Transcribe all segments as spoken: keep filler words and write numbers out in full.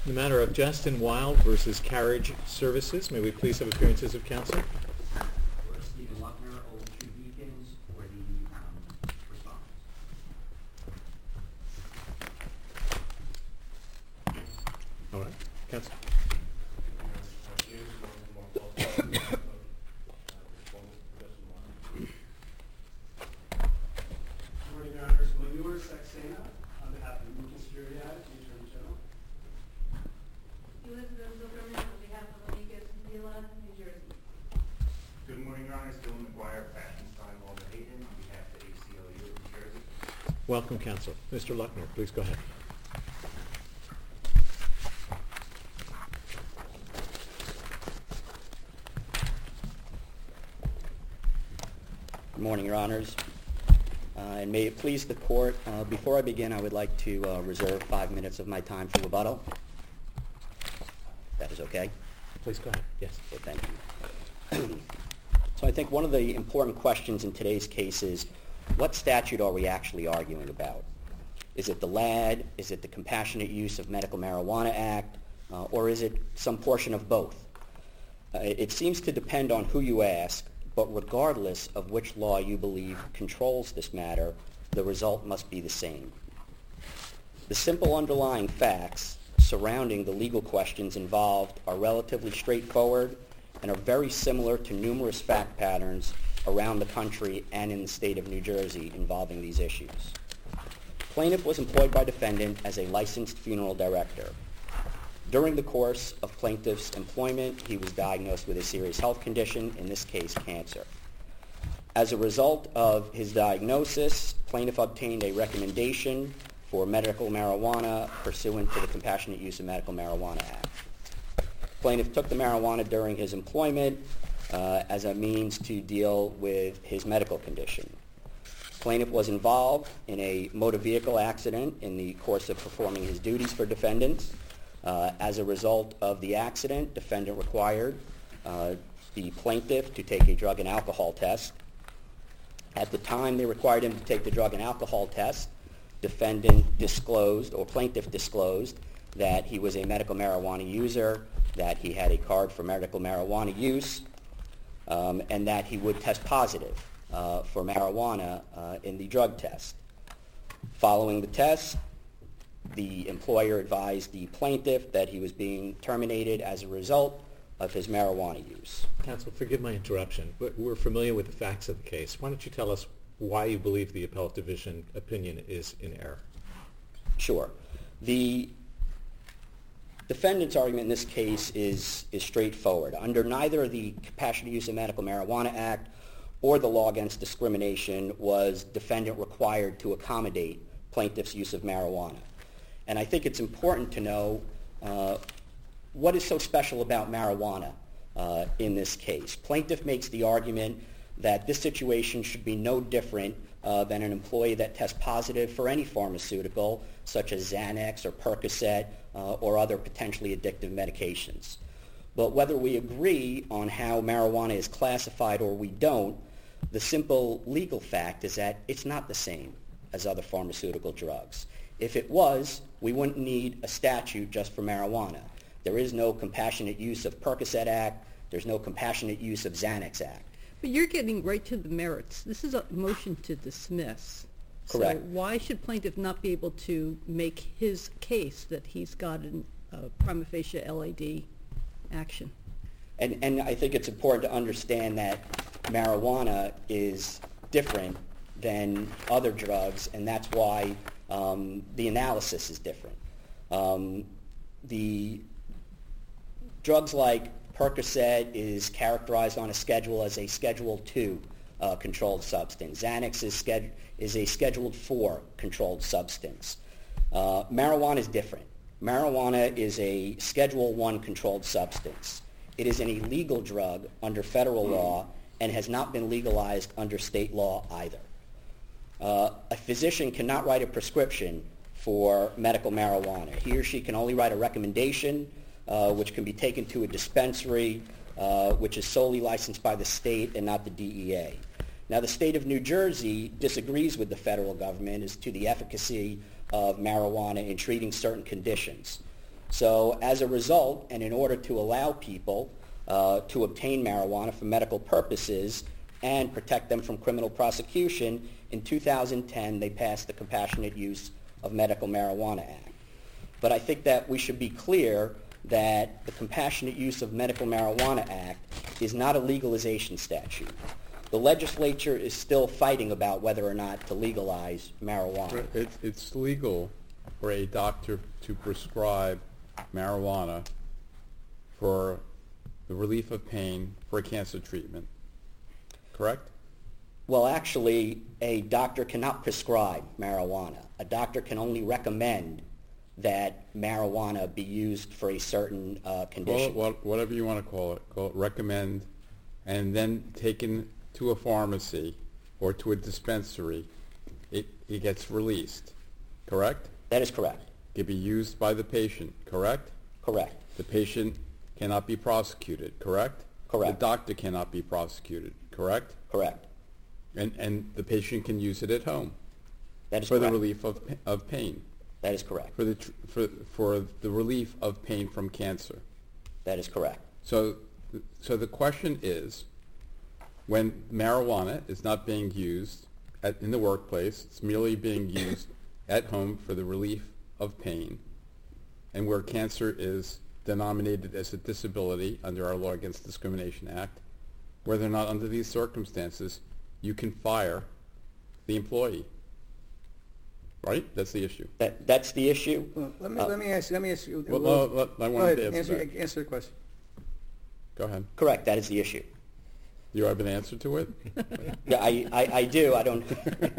In the matter of Justin Wild versus Carriage Services, may we please have appearances of counsel? For Stephen Luckner, Old True Beacons, for the um, respondents. All right, counsel. Good morning, Your Honors. Manur Saxena, on behalf of the Amici Security Act, the Attorney General. Elizabeth Zuckerman on behalf of Amicus Villa, New Jersey. Good morning, Your Honors. Dylan McGuire, Fashion-Stein, Walter Hayden, on behalf of the A C L U of New Jersey. Welcome, counsel. Mister Luckner, please go ahead. Good morning, Your Honors. Uh, and may it please the Court, uh, before I begin, I would like to uh, reserve five minutes of my time for rebuttal. That is okay? Please go ahead. Yes. Okay, thank you. So I think one of the important questions in today's case is, what statute are we actually arguing about? Is it the L A D? Is it the Compassionate Use of Medical Marijuana Act? Uh, or is it some portion of both? Uh, it seems to depend on who you ask, but regardless of which law you believe controls this matter, the result must be the same. The simple underlying facts surrounding the legal questions involved are relatively straightforward and are very similar to numerous fact patterns around the country and in the state of New Jersey involving these issues. Plaintiff was employed by defendant as a licensed funeral director. During the course of plaintiff's employment, he was diagnosed with a serious health condition, in this case, cancer. As a result of his diagnosis, plaintiff obtained a recommendation for medical marijuana pursuant to the Compassionate Use of Medical Marijuana Act. Plaintiff took the marijuana during his employment uh, as a means to deal with his medical condition. Plaintiff was involved in a motor vehicle accident in the course of performing his duties for defendants. Uh, as a result of the accident, defendant required uh, the plaintiff to take a drug and alcohol test. At the time they required him to take the drug and alcohol test, defendant disclosed, or plaintiff disclosed, that he was a medical marijuana user, that he had a card for medical marijuana use, um, and that he would test positive uh, for marijuana uh, in the drug test. Following the test, the employer advised the plaintiff that he was being terminated as a result of his marijuana use. Counsel, forgive my interruption, but we're familiar with the facts of the case. Why don't you tell us why you believe the appellate division opinion is in error? Sure. The defendant's argument in this case is, is straightforward. Under neither the Compassionate Use of Medical Marijuana Act or the Law Against Discrimination was defendant required to accommodate plaintiff's use of marijuana. And I think it's important to know uh, what is so special about marijuana uh, in this case. Plaintiff makes the argument that this situation should be no different uh, than an employee that tests positive for any pharmaceutical, such as Xanax or Percocet uh, or other potentially addictive medications. But whether we agree on how marijuana is classified or we don't, the simple legal fact is that it's not the same as other pharmaceutical drugs. If it was, we wouldn't need a statute just for marijuana. There is no Compassionate Use of Percocet Act. There's no Compassionate Use of Xanax Act. But you're getting right to the merits. This is a motion to dismiss. Correct. So why should plaintiff not be able to make his case that he's got a prima facie L A D action? And, and I think it's important to understand that marijuana is different than other drugs, and that's why um, the analysis is different. Um, the drugs like Percocet is characterized on a schedule as a Schedule two uh, controlled substance. Xanax is, sched- is a Scheduled four controlled substance. Uh, marijuana is different. Marijuana is a Schedule one controlled substance. It is an illegal drug under federal law and has not been legalized under state law either. Uh, a physician cannot write a prescription for medical marijuana. He or she can only write a recommendation, uh, which can be taken to a dispensary, uh, which is solely licensed by the state and not the D E A. Now, the state of New Jersey disagrees with the federal government as to the efficacy of marijuana in treating certain conditions. So as a result, and in order to allow people uh, to obtain marijuana for medical purposes and protect them from criminal prosecution, in two thousand ten they passed the Compassionate Use of Medical Marijuana Act. But I think that we should be clear that the Compassionate Use of Medical Marijuana Act is not a legalization statute. The legislature is still fighting about whether or not to legalize marijuana. It's, it's legal for a doctor to prescribe marijuana for the relief of pain for a cancer treatment, correct? Well, actually, a doctor cannot prescribe marijuana. A doctor can only recommend that marijuana be used for a certain uh, Call condition. it what- whatever you want to call it. Call it recommend, and then taken to a pharmacy or to a dispensary, it, it gets released, correct? That is correct. It can be used by the patient, correct? Correct. The patient cannot be prosecuted, correct? Correct. The doctor cannot be prosecuted, correct? Correct. And, and the patient can use it at home That is for the correct. relief of, pa- of pain, That is correct. for the, tr- for, for the relief of pain from cancer. That is correct. So, so the question is, when marijuana is not being used at, in the workplace, it's merely being used at home for the relief of pain, and where cancer is denominated as a disability under our Law Against Discrimination Act, whether or not under these circumstances you can fire the employee. Right? That's the issue. That, that's the issue. Well, let me, Uh, let me ask, let me ask you. Well, well, well, I go wanted ahead, to answer answer, that. answer the question. Go ahead. Correct. That is the issue. Do you have an answer to it? Yeah, I, I, I do. I don't.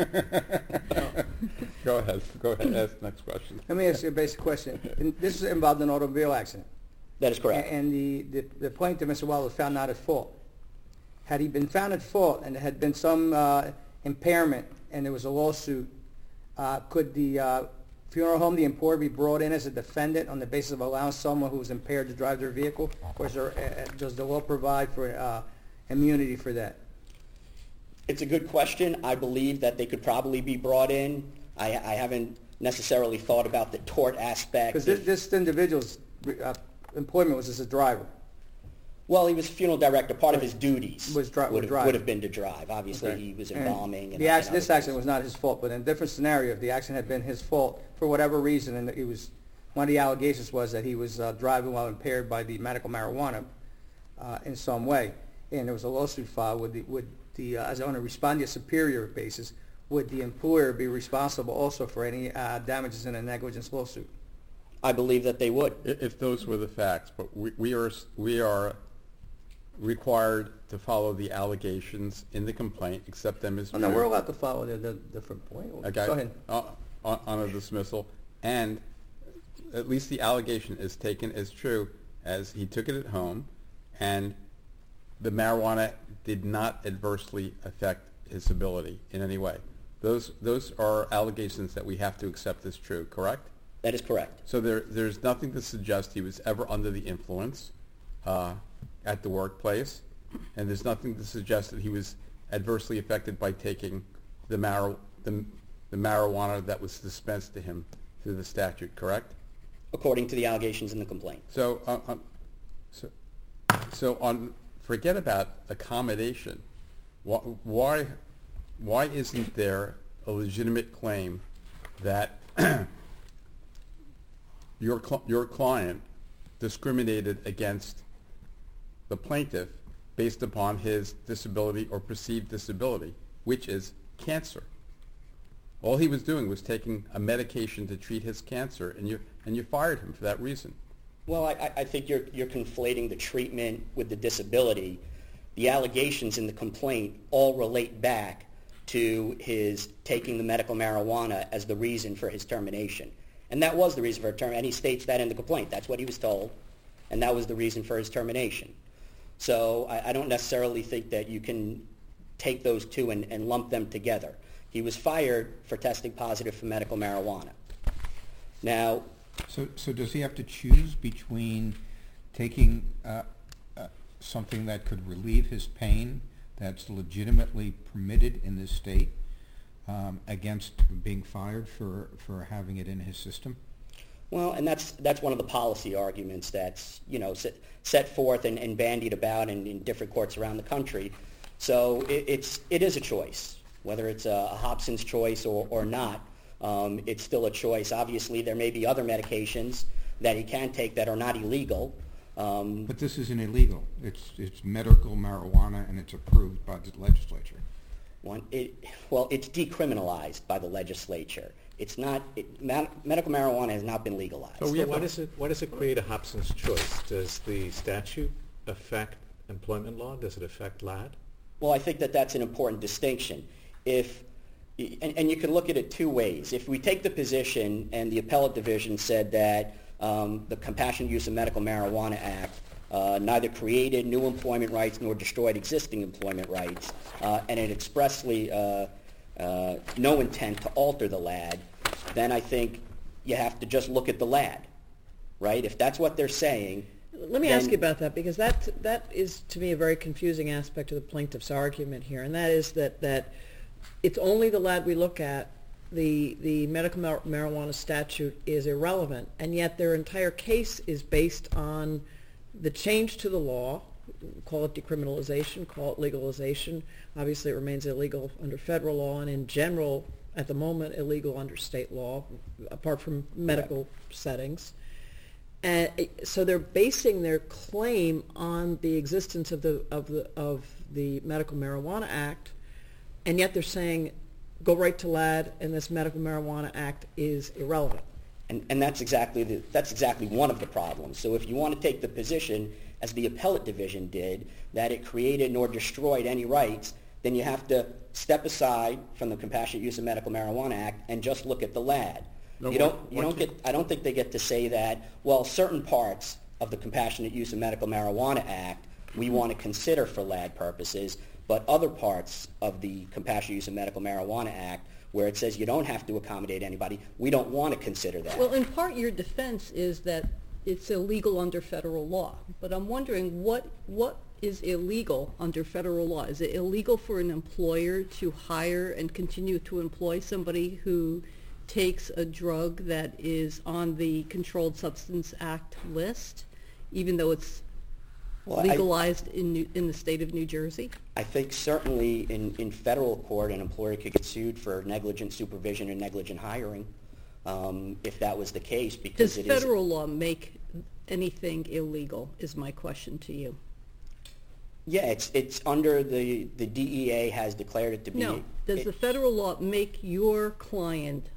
Go ahead. Go ahead. Ask the next question. Let me ask you a basic question. And this is involved in an automobile accident. That is correct. A- And the, the, the plaintiff, Mister Wild, was found not at fault. Had he been found at fault and there had been some uh, impairment and there was a lawsuit, uh, could the uh, funeral home, the employer, be brought in as a defendant on the basis of allowing someone who was impaired to drive their vehicle? Or is there, uh, does the law provide for uh, immunity for that? It's a good question. I believe that they could probably be brought in. I, I haven't necessarily thought about the tort aspect. Because this, this individual's uh, employment was as a driver. Well, he was funeral director. Part of his duties Was dri- would, would have, drive. would have been to drive. Obviously, Okay. he was And embalming. And, the acc- and this other accident was things. not his fault, but in a different scenario, if the accident had been his fault for whatever reason, and it was one of the allegations was that he was uh, driving while impaired by the medical marijuana uh, in some way, and there was a lawsuit filed, would the, would the uh, as on a respondeat superior basis, would the employer be responsible also for any uh, damages in a negligence lawsuit? I believe that they would. I- If those were the facts, but we, we are we are required to follow the allegations in the complaint, accept them as Oh, true. no, we're allowed to follow the, the different point. Okay, Go ahead. uh, on, on a dismissal, and at least the allegation is taken as true, as he took it at home, and the marijuana did not adversely affect his ability in any way. Those those are allegations that we have to accept as true, correct? That is correct. So there there's nothing to suggest he was ever under the influence uh, at the workplace, and there's nothing to suggest that he was adversely affected by taking the mar the, the marijuana that was dispensed to him through the statute, correct? According to the allegations in the complaint. So, uh, um, so, so on. Forget about accommodation. Why, why, why isn't there a legitimate claim that your cl- your client discriminated against the plaintiff based upon his disability or perceived disability, which is cancer? All he was doing was taking a medication to treat his cancer, and you and you fired him for that reason. Well, I, I think you're, you're conflating the treatment with the disability. The allegations in the complaint all relate back to his taking the medical marijuana as the reason for his termination. And that was the reason for his term, and he states that in the complaint. That's what he was told, and that was the reason for his termination. So I, I don't necessarily think that you can take those two and, and lump them together. He was fired for testing positive for medical marijuana. Now, So, so does he have to choose between taking uh, uh, something that could relieve his pain, that's legitimately permitted in this state, um, against being fired for, for having it in his system? Well, and that's that's one of the policy arguments that's, you know, set, set forth and, and bandied about in, in different courts around the country. So it, it's it is a choice, whether it's a, a Hobson's choice or, or not. Um, it's still a choice. Obviously, there may be other medications that he can take that are not illegal. Um, But this isn't illegal. It's it's medical marijuana, and it's approved by the legislature. one, it, well, it's decriminalized by the legislature. It's not, it, ma- medical marijuana has not been legalized. So why does it, why does it create a Hobson's choice? Does the statute affect employment law? Does it affect L A D? Well, I think that that's an important distinction. If, and, and you can look at it two ways. If we take the position, and the appellate division said that um, the Compassionate Use of Medical Marijuana Act uh, neither created new employment rights nor destroyed existing employment rights, uh, and it expressly uh, uh, no intent to alter the L A D, then I think you have to just look at the L A D, right? If that's what they're saying. Let me then, ask you about that, because that that is, to me, a very confusing aspect of the plaintiff's argument here, and that is that, that it's only the L A D we look at. The, the medical mar- marijuana statute is irrelevant, and yet their entire case is based on the change to the law. Call it decriminalization, call it legalization. Obviously, it remains illegal under federal law, and in general, at the moment, illegal under state law, apart from medical Correct. settings. And so they're basing their claim on the existence of the of the of the Medical Marijuana Act, and yet they're saying, go right to L A D, and this Medical Marijuana Act is irrelevant. And, and that's exactly the, that's exactly one of the problems. So if you want to take the position, as the appellate division did, that it created nor destroyed any rights, then you have to step aside from the Compassionate Use of Medical Marijuana Act and just look at the L A D. No, you don't, what- you what don't you- get, I don't think they get to say that, well, certain parts of the Compassionate Use of Medical Marijuana Act we want to consider for L A D purposes, but other parts of the Compassionate Use of Medical Marijuana Act, where it says you don't have to accommodate anybody, we don't want to consider that. Well, in part, your defense is that it's illegal under federal law. But I'm wondering, what what is illegal under federal law? Is it illegal for an employer to hire and continue to employ somebody who takes a drug that is on the Controlled Substance Act list, even though it's Well, I- legalized in New, in the state of New Jersey? I think certainly in, in federal court, an employer could get sued for negligent supervision and negligent hiring, um, if that was the case, because Does it is... federal law make anything illegal, is my question to you. Yeah, it's, it's under the, the D E A has declared it to be... No. Does it- the federal law make your client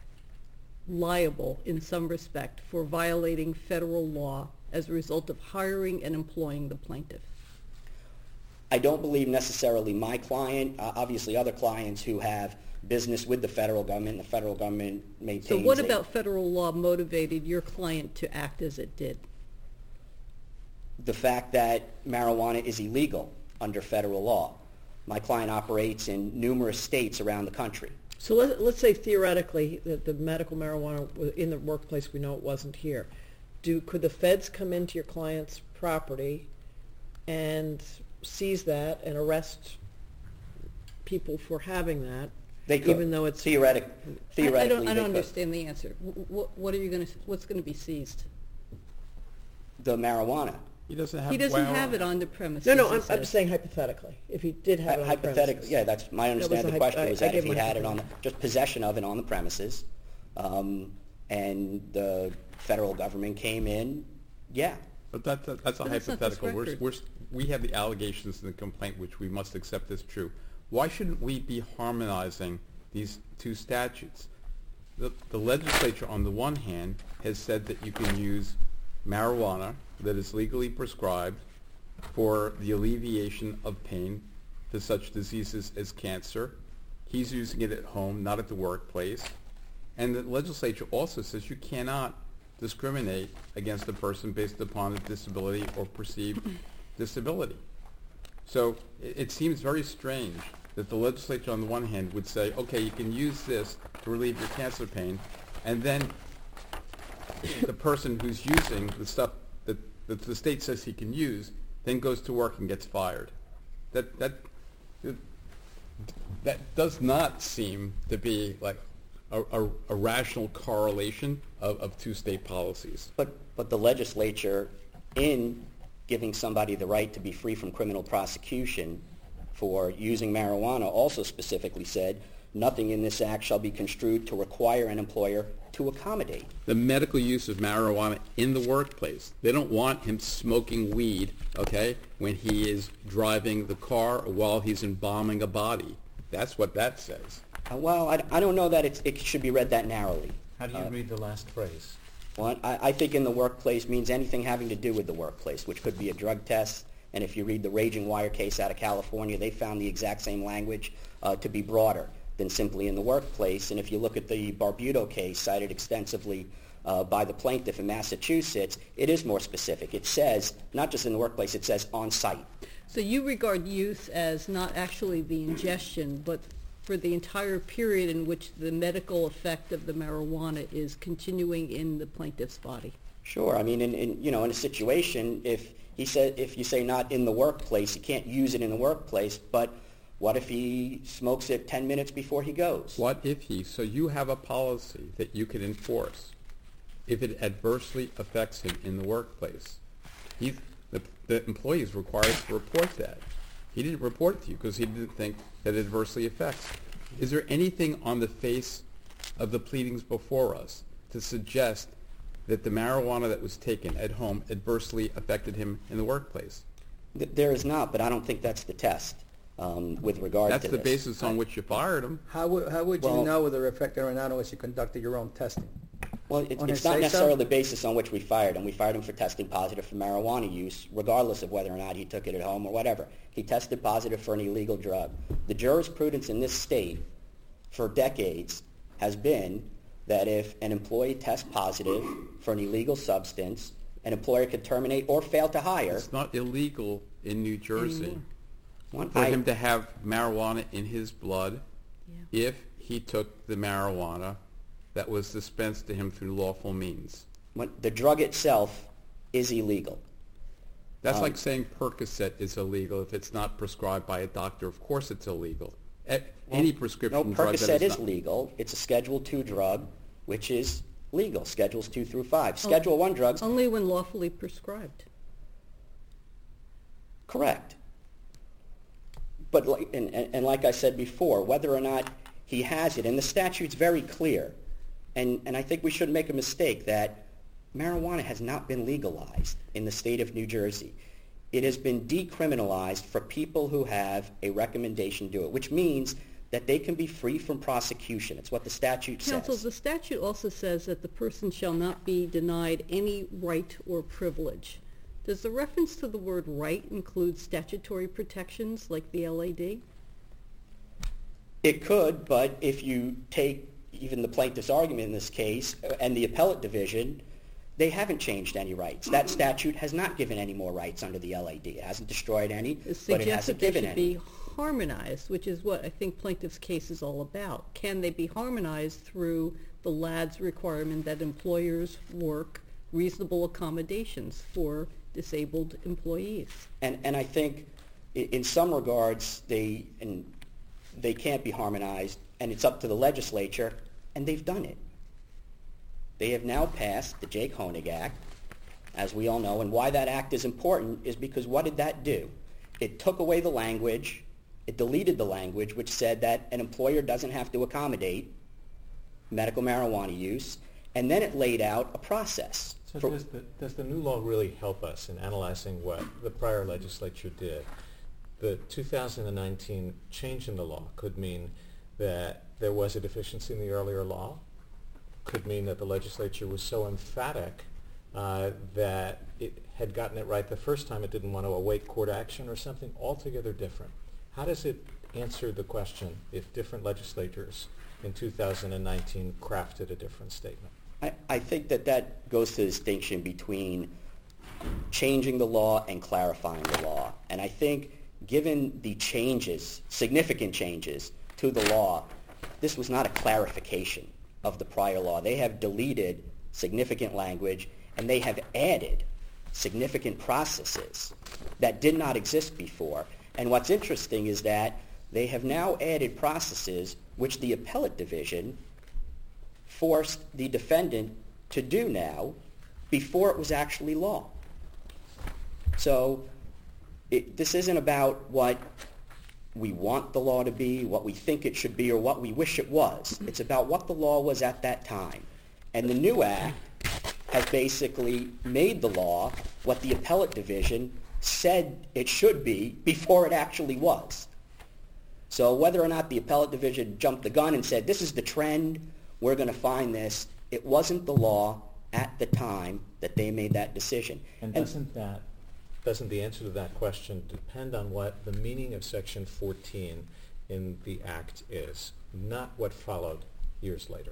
liable in some respect for violating federal law as a result of hiring and employing the plaintiff? I don't believe necessarily my client, uh, obviously other clients who have business with the federal government, the federal government maintains... So what a- about federal law motivated your client to act as it did? the fact that marijuana is illegal under federal law. My client operates in numerous states around the country. So let, let's say theoretically that the medical marijuana was in the workplace, we know it wasn't here. Do, could the feds come into your client's property and seize that and arrest people for having that? They could, Even though it's... Theoretic, I- theoretically, I don't, I they don't could. understand the answer. What, what are you going to, what's going to be seized? The marijuana. He doesn't have... He doesn't well, have it on the premises. No, no, he I'm, I'm says. saying hypothetically, if he did have it on the premises. Hypothetically, yeah, that's my That was understanding the of the hyp- question I- was I that if gave he my had it on, the- hypothetical. just possession of it on the premises, um, and the federal government came in, yeah. But that, that- that's a But that's not this hypothetical. We're, record. we're, we have the allegations in the complaint, which we must accept as true. Why shouldn't we be harmonizing these two statutes? The, the legislature, on the one hand, has said that you can use marijuana that is legally prescribed for the alleviation of pain to such diseases as cancer. He's using it at home, not at the workplace. And the legislature also says you cannot discriminate against a person based upon a disability or perceived disability. So it, it seems very strange that the legislature on the one hand would say, okay, you can use this to relieve your cancer pain, and then the person who's using the stuff that, that the state says he can use then goes to work and gets fired. That, that, that does not seem to be like a, a, a rational correlation of, of two state policies. But, but the legislature, in giving somebody the right to be free from criminal prosecution for using marijuana, also specifically said, nothing in this act shall be construed to require an employer to accommodate. The medical use of marijuana in the workplace. They don't want him smoking weed, okay, when he is driving the car or while he's embalming a body. That's what that says. Uh, well, I, I don't know that it's, it should be read that narrowly. How do you Uh, read the last phrase? Well, I, I think in the workplace means anything having to do with the workplace, which could be a drug test. And if you read the Raging Wire case out of California, they found the exact same language uh, to be broader than simply in the workplace. And if you look at the Barbudo case cited extensively uh, by the plaintiff in Massachusetts, it is more specific. It says, not just in the workplace, it says on site. So you regard use as not actually the ingestion, but for the entire period in which the medical effect of the marijuana is continuing in the plaintiff's body? Sure. I mean, in, in you know, in a situation, if he said, if you say not in the workplace, you can't use it in the workplace. But what if he smokes it ten minutes before he goes? What if he, so you have a policy that you can enforce if it adversely affects him in the workplace. He, the, the employee is required to report that. He didn't report it to you because he didn't think that it adversely affects. Is there anything on the face of the pleadings before us to suggest that the marijuana that was taken at home adversely affected him in the workplace? Th- There is not, but I don't think that's the test um, with regard That's to the this. basis on which you fired him. How would, how would you Well- know whether it affected or not unless you conducted your own testing? Well, it, On it's his not say-so? necessarily the basis on which we fired him. We fired him for testing positive for marijuana use, regardless of whether or not he took it at home or whatever. He tested positive for an illegal drug. The jurisprudence in this state for decades has been that if an employee tests positive for an illegal substance, an employer could terminate or fail to hire. It's not illegal in New Jersey One- for I- him to have marijuana in his blood Yeah. if he took the marijuana that was dispensed to him through lawful means. when- the drug itself is illegal. That's Um, like saying Percocet is illegal if it's not prescribed by a doctor. Of course it's illegal. A- Any prescription No, drug Percocet that is is not... legal. It's a Schedule two drug, which is legal, Schedules two through five. Schedule one drugs, Only when lawfully prescribed. correct. But, like, and, and, and like I said before, whether or not he has it, and the statute's very clear, and, and I think we shouldn't make a mistake that marijuana has not been legalized in the state of New Jersey. It has been decriminalized for people who have a recommendation to do it, which means that they can be free from prosecution. It's what the statute Counsel, says. the statute also says that the person shall not be denied any right or privilege. Does the reference to the word right include statutory protections like the L A D? It could, but if you take even the plaintiff's argument in this case uh, and the appellate division, they haven't changed any rights. That statute has not given any more rights under the L A D. It hasn't destroyed any, It but it suggests hasn't that they given should any. be harmonized, which is what I think plaintiff's case is all about. Can they be harmonized through the L A D's requirement that employers work reasonable accommodations for disabled employees? And, and I think i- in some regards, they, and they can't be harmonized, and it's up to the legislature, and they've done it. They have now passed the Jake Honig Act, as we all know, and why that act is important is because what did that do? It took away the language, it deleted the language which said that an employer doesn't have to accommodate medical marijuana use, and then it laid out a process. So for- does the, does the new law really help us in analyzing what the prior legislature did? The two thousand nineteen change in the law could mean that there was a deficiency in the earlier law, could mean that the legislature was so emphatic uh, that it had gotten it right the first time, it didn't want to await court action, or something altogether different. How does it answer the question if different legislatures in two thousand nineteen crafted a different statement? I, I think that that goes to the distinction between changing the law and clarifying the law. And I think given the changes, significant changes to the law, this was not a clarification of the prior law. They have deleted significant language, and they have added significant processes that did not exist before. And what's interesting is that they have now added processes which the appellate division forced the defendant to do now before it was actually law. So it, this isn't about what we want the law to be, what we think it should be, or what we wish it was. It's about what the law was at that time. And the new act has basically made the law what the appellate division said it should be before it actually was. So whether or not the appellate division jumped the gun and said, this is the trend, we're going to find this, it wasn't the law at the time that they made that decision. And doesn't that, doesn't the answer to that question depend on what the meaning of Section fourteen in the Act is, not what followed years later?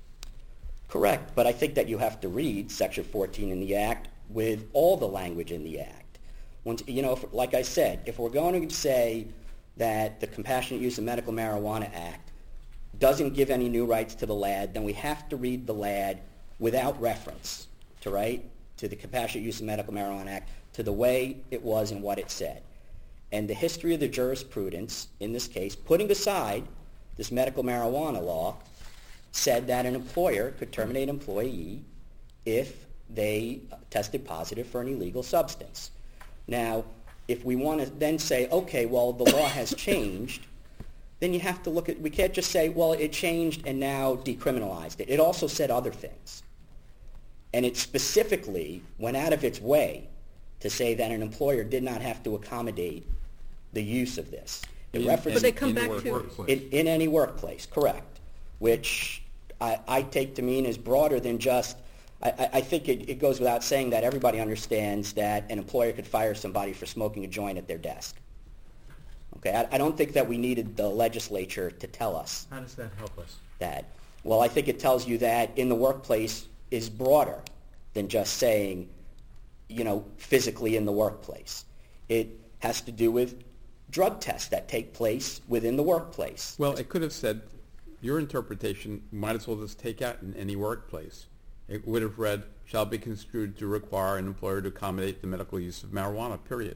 Correct, but I think that you have to read Section fourteen in the Act with all the language in the Act. Once, you know, if, like I said, if we're going to say that the Compassionate Use of Medical Marijuana Act doesn't give any new rights to the lad, then we have to read the lad without reference to, right, to the Compassionate Use of Medical Marijuana Act, to the way it was and what it said. And the history of the jurisprudence, in this case, putting aside this medical marijuana law, said that an employer could terminate an employee if they tested positive for an illegal substance. Now, if we want to then say, okay, well, the law has changed, then you have to look at, we can't just say, well, it changed and now decriminalized it. It also said other things. And it specifically went out of its way to say that an employer did not have to accommodate the use of this. It In- referenced But they come in the back work- to- workplace. in, in any workplace, correct, which I, I take to mean is broader than just, I, I I think it, it goes without saying that everybody understands that an employer could fire somebody for smoking a joint at their desk. Okay, I, I don't think that we needed the legislature to tell us How does that help us? that. Well, I think it tells you that in the workplace is broader than just saying, you know, physically in the workplace. It has to do with drug tests that take place within the workplace. Well, it could have said, your interpretation might as well just take out in any workplace. It would have read, shall be construed to require an employer to accommodate the medical use of marijuana, period.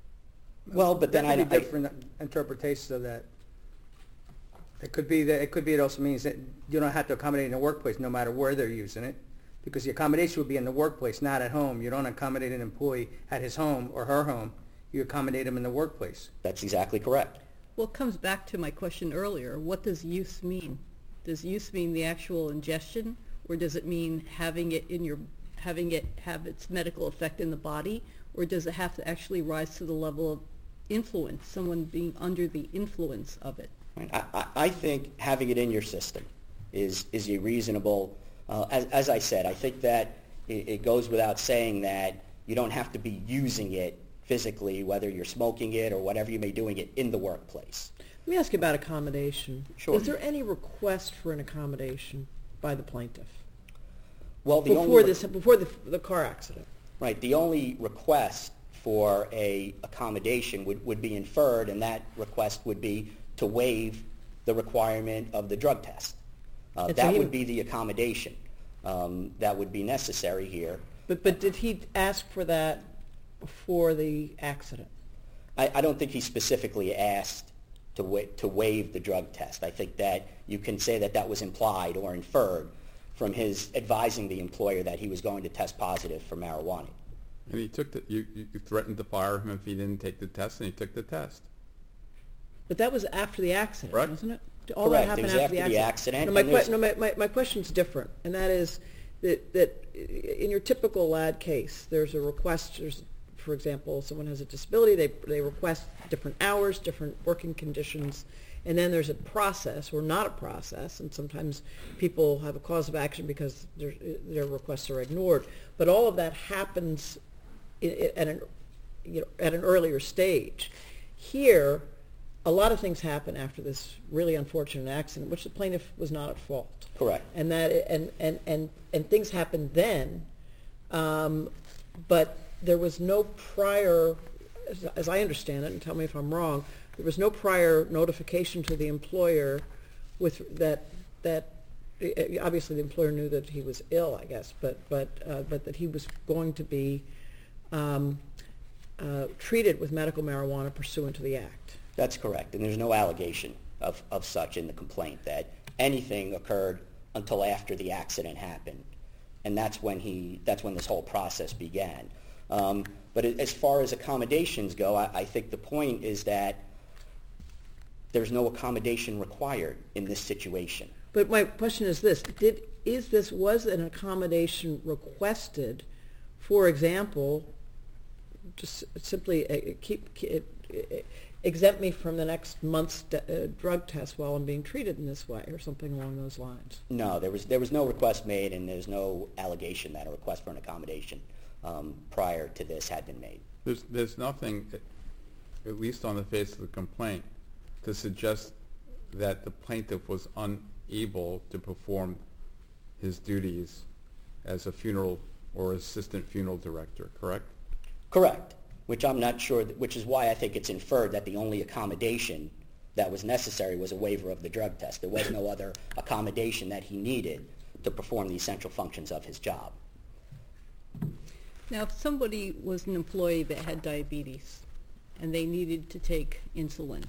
Well, but then I, There could be I different interpretations of that. It could be that, it could be it also means that you don't have to accommodate in the workplace no matter where they're using it, because the accommodation would be in the workplace, not at home. You don't accommodate an employee at his home or her home. You accommodate him in the workplace. that's exactly correct. Well, it comes back to my question earlier. What does use mean? Does use mean the actual ingestion, or does it mean having it in your, having it have its medical effect in the body, or does it have to actually rise to the level of influence, someone being under the influence of it? Right. I, I, I think having it in your system is, is a reasonable, uh, as, as I said, I think that it, it goes without saying that you don't have to be using it physically, whether you're smoking it or whatever you may be doing it in the workplace. Let me ask you about accommodation. Sure. Is there any request for an accommodation by the plaintiff Well, the before only, this, before the, the car accident? right, the only request for a accommodation would, would be inferred, and that request would be to waive the requirement of the drug test. Uh, And so that he would would- be the accommodation um, that would be necessary here. But, but did he ask for that before the accident? I, I don't think he specifically asked to, wa- to waive the drug test. I think that you can say that that was implied or inferred from his advising the employer that he was going to test positive for marijuana. And he took the, you, you threatened to fire him if he didn't take the test, and he took the test. But that was after the accident, Correct. wasn't it? All Correct. that It happened was after, after the the accident. accident, No, my, and que- there's- no my, my, my question's different, and that is that, that in your typical lad case, there's a request, there's, for example, someone has a disability, they, they request different hours, different working conditions, and then there's a process or not a process, and sometimes people have a cause of action because their, their requests are ignored. But all of that happens i- i- at an, you know, at an earlier stage. Here, a lot of things happen after this really unfortunate accident, which the plaintiff was not at fault. Correct. And that and and and, and things happened then, um, but there was no prior, as, as I understand it, and tell me if I'm wrong, there was no prior notification to the employer with that that eh, obviously the employer knew that he was ill, I guess, but but uh, but that he was going to be um, uh, treated with medical marijuana pursuant to the act. That's correct, and there's no allegation of, of such in the complaint that anything occurred until after the accident happened. And that's when he, that's when this whole process began. Um, but as far as accommodations go, I, I think the point is that there's no accommodation required in this situation. But my question is this, did, is this, was an accommodation requested, for example, just simply uh, keep, keep, exempt me from the next month's de- uh, drug test while I'm being treated in this way, or something along those lines? No, there was, there was no request made, and there's no allegation that a request for an accommodation um, prior to this had been made. There's, there's nothing, at least on the face of the complaint, to suggest that the plaintiff was unable to perform his duties as a funeral or assistant funeral director, correct? Correct, which I'm not sure, which is why I think it's inferred that the only accommodation that was necessary was a waiver of the drug test. There was no other accommodation that he needed to perform the essential functions of his job. Now, if somebody was an employee that had diabetes and they needed to take insulin,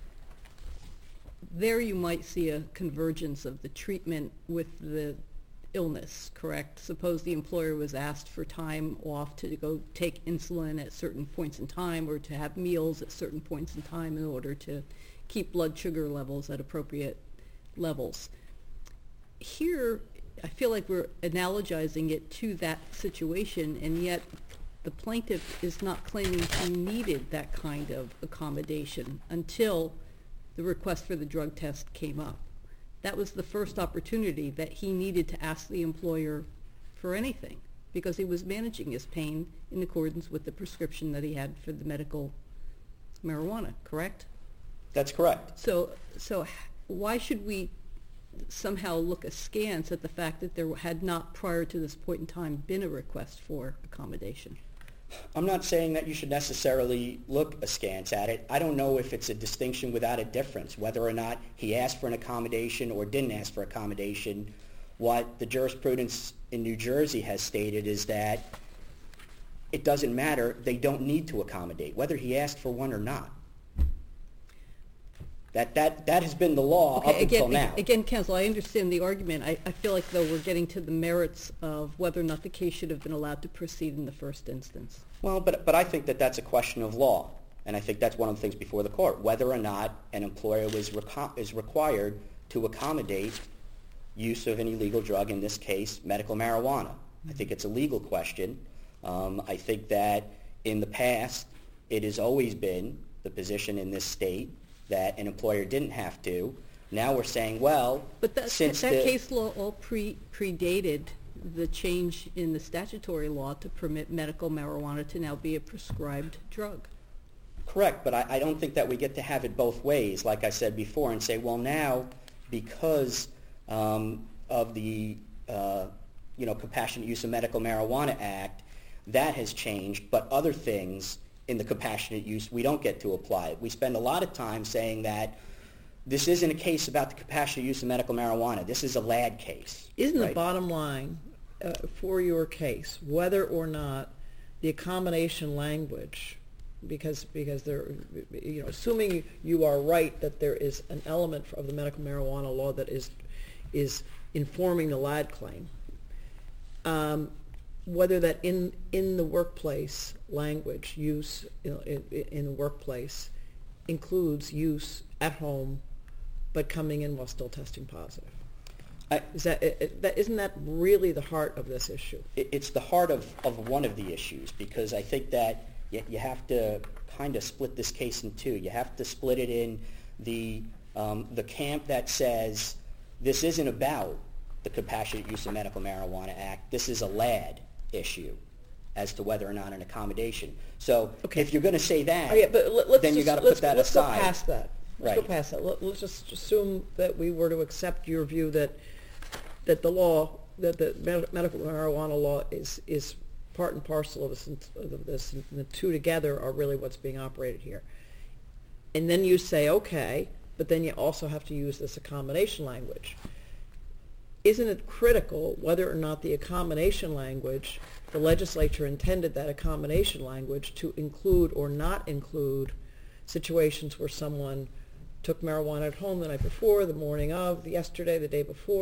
there you might see a convergence of the treatment with the illness, correct? Suppose the employer was asked for time off to go take insulin at certain points in time, or to have meals at certain points in time in order to keep blood sugar levels at appropriate levels. Here, I feel like we're analogizing it to that situation, and yet the plaintiff is not claiming he needed that kind of accommodation until the request for the drug test came up. That was the first opportunity that he needed to ask the employer for anything, because he was managing his pain in accordance with the prescription that he had for the medical marijuana, correct? That's correct. So, so why should we somehow look askance at the fact that there had not, prior to this point in time, been a request for accommodation? I'm not saying that you should necessarily look askance at it. I don't know if it's a distinction without a difference, whether or not he asked for an accommodation or didn't ask for accommodation. What the jurisprudence in New Jersey has stated is that it doesn't matter, they don't need to accommodate, whether he asked for one or not. That, that, that has been the law Okay, up until again, now. Again, counsel, I understand the argument. I, I feel like, though, we're getting to the merits of whether or not the case should have been allowed to proceed in the first instance. Well, but, but I think that that's a question of law, and I think that's one of the things before the court, whether or not an employer was reco- is required to accommodate use of an illegal drug, in this case, medical marijuana. Mm-hmm. I think it's a legal question. Um, I think that in the past, it has always been the position in this state that an employer didn't have to. Now we're saying, well, but that, since that the, case law all pre predated the change in the statutory law to permit medical marijuana to now be a prescribed drug. Correct, but I, I don't think that we get to have it both ways, like I said before, and say, well, now because um, of the uh, you know, Compassionate Use of Medical Marijuana Act, that has changed, but other things in the compassionate use, we don't get to apply it. We spend a lot of time saying that this isn't a case about the compassionate use of medical marijuana. This is a LAD case. Isn't right? the bottom line uh, for your case whether or not the accommodation language, because because there, you know, assuming you are right that there is an element of the medical marijuana law that is is informing the LAD claim, um, whether that in in the workplace language use, you know, in, in the workplace includes use at home, but coming in while still testing positive. I, Is that, it, it, that isn't that really the heart of this issue? it, it's the heart of, of one of the issues, because I think that you, you have to kind of split this case in two. You have to split it in the um, the camp that says this isn't about the Compassionate Use of Medical Marijuana Act. This is a LAD issue as to whether or not an accommodation. So Okay. if you're going to say that, Oh, yeah, but let- let's then you just- got to let's- put that let's aside. go past that. Let's go Right. past that. Let, let's just assume that we were to accept your view that that the law, that the med- medical marijuana law is is part and parcel of this, of this, and the two together are really what's being operated here. And then you say, okay, but then you also have to use this accommodation language. Isn't it critical whether or not the accommodation language, the legislature intended that accommodation language to include or not include situations where someone took marijuana at home the night before, the morning of, yesterday, the day before,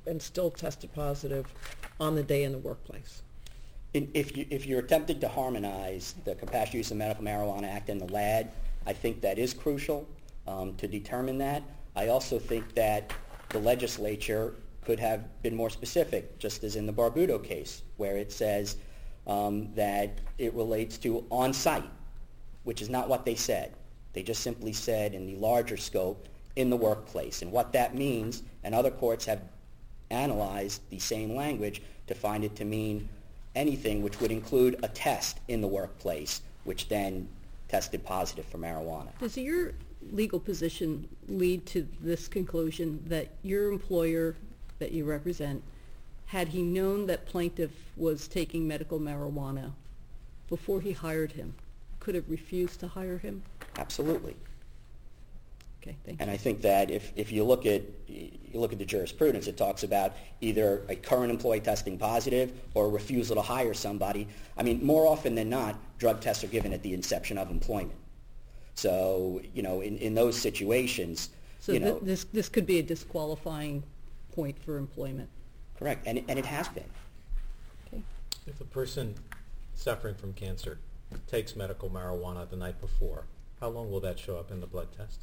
and still tested positive on the day in the workplace? In- If you, if you're attempting to harmonize the Compassionate Use of Medical Marijuana Act and the L A D, I think that is crucial um, to determine that. I also think that the legislature could have been more specific, just as in the Barbudo case, where it says um, that it relates to on-site, which is not what they said. They just simply said in the larger scope, in the workplace. And what that means, and other courts have analyzed the same language to find it to mean anything which would include a test in the workplace, which then tested positive for marijuana. Does your legal position lead to this conclusion that your employer that you represent, had he known that plaintiff was taking medical marijuana before he hired him, could have refused to hire him? Absolutely. Okay, thank you. And I think that if, if you look at you look at the jurisprudence, it talks about either a current employee testing positive or a refusal to hire somebody. I mean, more often than not, drug tests are given at the inception of employment. So, you know, in, in those situations, So you th- know, this, this could be a disqualifying point for employment. correct, and, it- and it has been. Okay. If a person suffering from cancer takes medical marijuana the night before, how long will that show up in the blood test?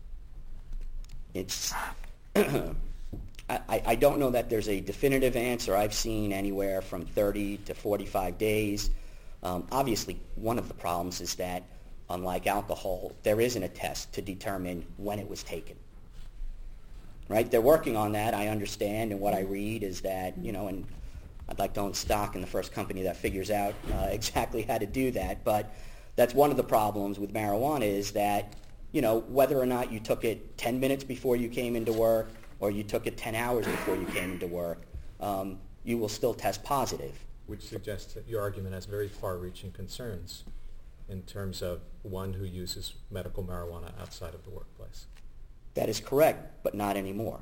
It's, I, I I don't know that there's a definitive answer. I've seen anywhere from thirty to forty-five days. Um, obviously, one of the problems is that, unlike alcohol, there isn't a test to determine when it was taken. Right? They're working on that, I understand, and what I read is that, you know, and I'd like to own stock in the first company that figures out uh, exactly how to do that, but that's one of the problems with marijuana is that, you know, whether or not you took it ten minutes before you came into work or you took it ten hours before you came into work, um, you will still test positive. Which suggests that your argument has very far-reaching concerns in terms of one who uses medical marijuana outside of the workplace. That is correct, but not anymore.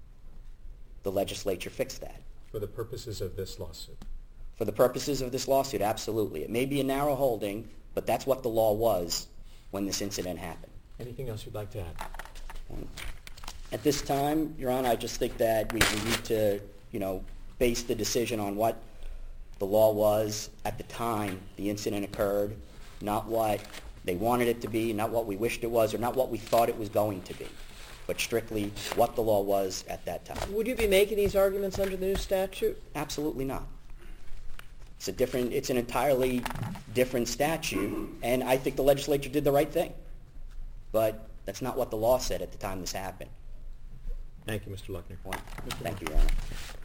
The legislature fixed that. For the purposes of this lawsuit. For the purposes of this lawsuit, absolutely. It may be a narrow holding, but that's what the law was when this incident happened. Anything else you'd like to add? At this time, Your Honor, I just think that we, we need to, you know, base the decision on what the law was at the time the incident occurred, not what they wanted it to be, not what we wished it was, or not what we thought it was going to be, but strictly what the law was at that time. Would you be making these arguments under the new statute? Absolutely not. It's a different, it's an entirely different statute, and I think the legislature did the right thing. But that's not what the law said at the time this happened. Thank you, Mister Luckner. Well, thank you, Your Honor.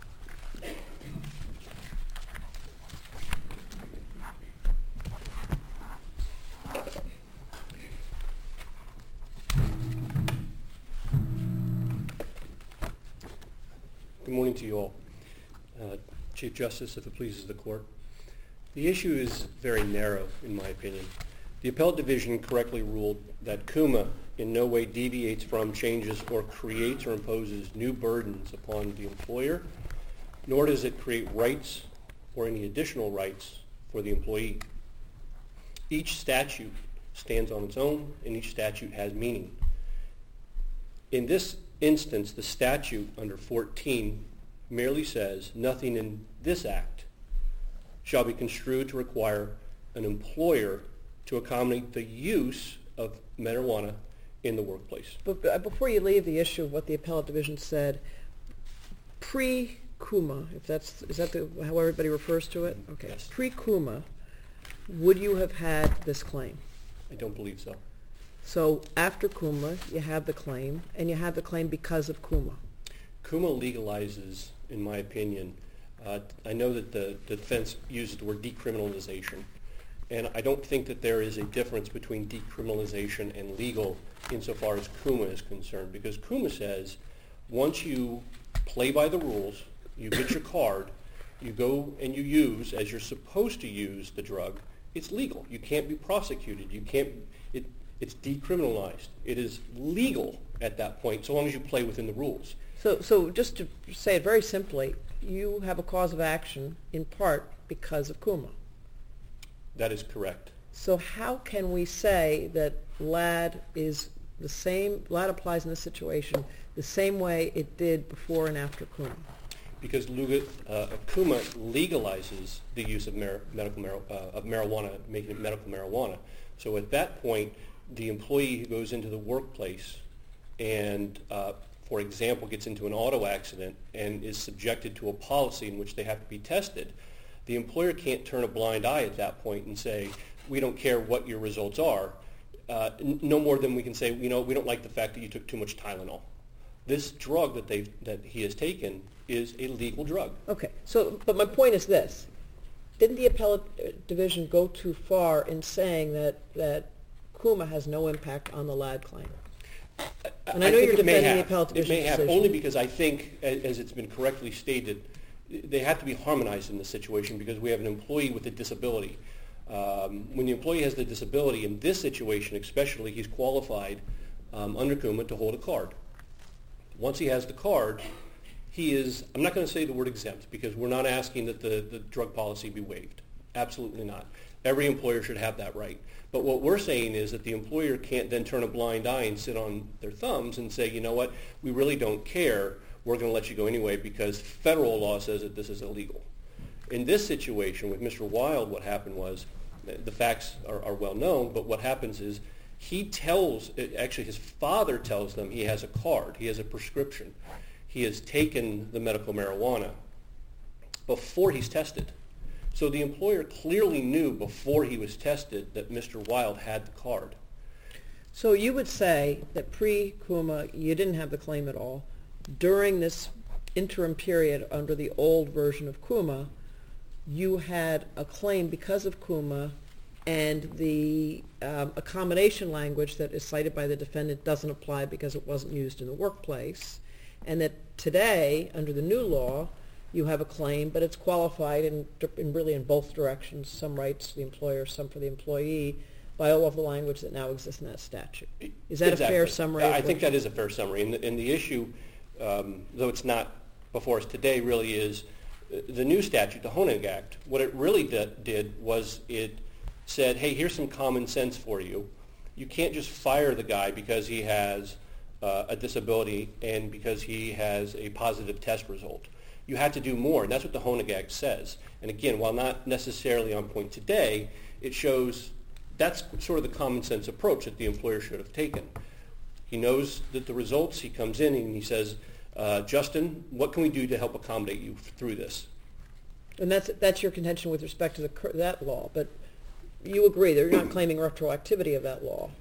Good morning to you all. Uh, Chief Justice, if it pleases the court. The issue is very narrow, in my opinion. The Appellate Division correctly ruled that C U M A in no way deviates from, changes, or creates or imposes new burdens upon the employer, nor does it create rights or any additional rights for the employee. Each statute stands on its own, and each statute has meaning. In this instance, the statute under fourteen merely says nothing in this act shall be construed to require an employer to accommodate the use of marijuana in the workplace. But uh, before you leave the issue of what the appellate division said, pre-C U M A, if that's, is that the, how everybody refers to it? Okay. Yes. Pre-C U M A, would you have had this claim? I don't believe so. So after C U M A, you have the claim, and you have the claim because of C U M A. C U M A legalizes, in my opinion, uh, I know that the, the defense uses the word decriminalization, and I don't think that there is a difference between decriminalization and legal insofar as C U M A is concerned, because C U M A says once you play by the rules, you get your card, you go and you use, as you're supposed to use the drug, it's legal. You can't be prosecuted. You can't, it, it's decriminalized. It is legal at that point, so long as you play within the rules. So, so just to say it very simply, you have a cause of action in part because of C U M A. That is correct. So how can we say that L A D is the same, L A D applies in this situation the same way it did before and after C U M A? because Luga, uh, Kuma legalizes the use of mar- medical mar- uh, of marijuana, making it medical marijuana. So at that point, the employee who goes into the workplace and, uh, for example, gets into an auto accident and is subjected to a policy in which they have to be tested, the employer can't turn a blind eye at that point and say, we don't care what your results are, uh, n- no more than we can say, you know, we don't like the fact that you took too much Tylenol. This drug that they that he has taken is a legal drug. Okay, so, but my point is this. Didn't the appellate uh, division go too far in saying that, that Kuma has no impact on the Ladd claim? And I know think you're it may defending the have. appellate It division's may have, decision. only because I think, a- as it's been correctly stated, they have to be harmonized in this situation because we have an employee with a disability. Um, when the employee has the disability, in this situation especially, he's qualified um, under Kuma to hold a card. Once he has the card, he is, I'm not going to say the word exempt because we're not asking that the, the drug policy be waived. Absolutely not. Every employer should have that right. But what we're saying is that the employer can't then turn a blind eye and sit on their thumbs and say, you know what, we really don't care. We're going to let you go anyway because federal law says that this is illegal. In this situation with Mister Wild, what happened was, the facts are, are well known, but what happens is he tells, actually his father tells them he has a card, he has a prescription. He has taken the medical marijuana before he's tested. So the employer clearly knew before he was tested that Mister Wild had the card. So you would say that pre-Kuma, you didn't have the claim at all. During this interim period under the old version of Kuma, you had a claim because of Kuma, and the um, accommodation language that is cited by the defendant doesn't apply because it wasn't used in the workplace, and that today, under the new law, you have a claim, but it's qualified in, in really in both directions, some rights to the employer, some for the employee, by all of the language that now exists in that statute. Is that Exactly. a fair summary? I of think what- that is a fair summary. And the, and the issue, um, though it's not before us today, really is uh, the new statute, the Honig Act. What it really did, did was it said, hey, here's some common sense for you. You can't just fire the guy because he has uh, a disability and because he has a positive test result. You have to do more, and that's what the Honig Act says. And again, while not necessarily on point today, it shows that's sort of the common sense approach that the employer should have taken. He knows that the results, he comes in and he says, uh, Justin, what can we do to help accommodate you through this? And that's, that's your contention with respect to the, cur- that law, but you agree that you're not claiming retroactivity of that law.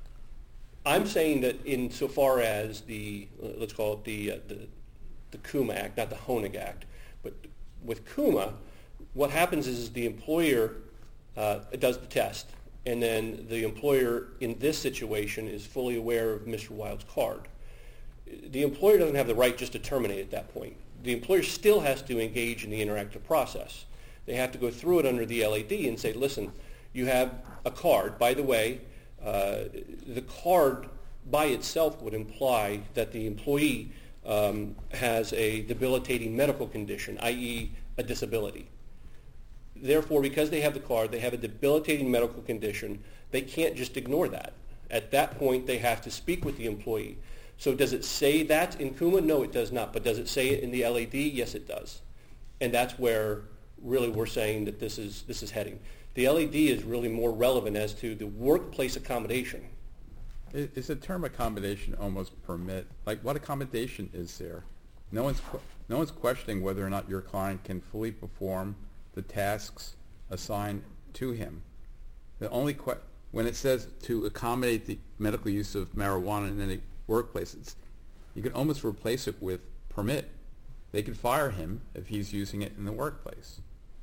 I'm saying that insofar as the, uh, let's call it the, uh, the, the Kuma Act, not the Honig Act, but with Kuma, what happens is the employer uh, does the test, and then the employer in this situation is fully aware of Mister Wild's card. The employer doesn't have the right just to terminate at that point. The employer still has to engage in the interactive process. They have to go through it under the L A D and say, listen, you have a card. By the way, uh, the card by itself would imply that the employee um, has a debilitating medical condition, that is a disability. Therefore, because they have the card, they have a debilitating medical condition, they can't just ignore that. At that point, they have to speak with the employee. So does it say that in Kuma? No, it does not. But does it say it in the L A D? Yes, it does. And that's where really we're saying that this is, this is heading. The L A D is really more relevant as to the workplace accommodation. Is, is the term accommodation almost permit? Like, what accommodation is there? No one's, que- no one's questioning whether or not your client can fully perform the tasks assigned to him. The only que- when it says to accommodate the medical use of marijuana in any workplace, it's, you can almost replace it with permit. They could fire him if he's using it in the workplace.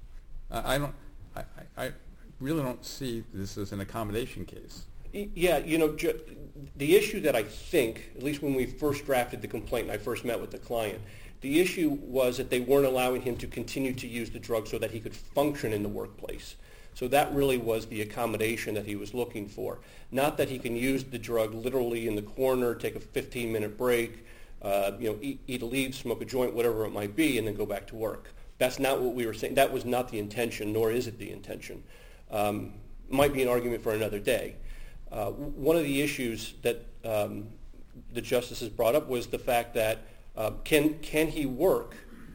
I, I don't. I, I, I really don't see this as an accommodation case. Yeah, you know, ju- the issue that I think, at least when we first drafted the complaint and I first met with the client, the issue was that they weren't allowing him to continue to use the drug so that he could function in the workplace. So that really was the accommodation that he was looking for. Not that he can use the drug literally in the corner, take a fifteen-minute break, uh, you know, eat, eat a leaf, smoke a joint, whatever it might be, and then go back to work. That's not what we were saying. That was not the intention, nor is it the intention. Um, might be an argument for another day. Uh, one of the issues that um, the justices brought up was the fact that uh, can can he work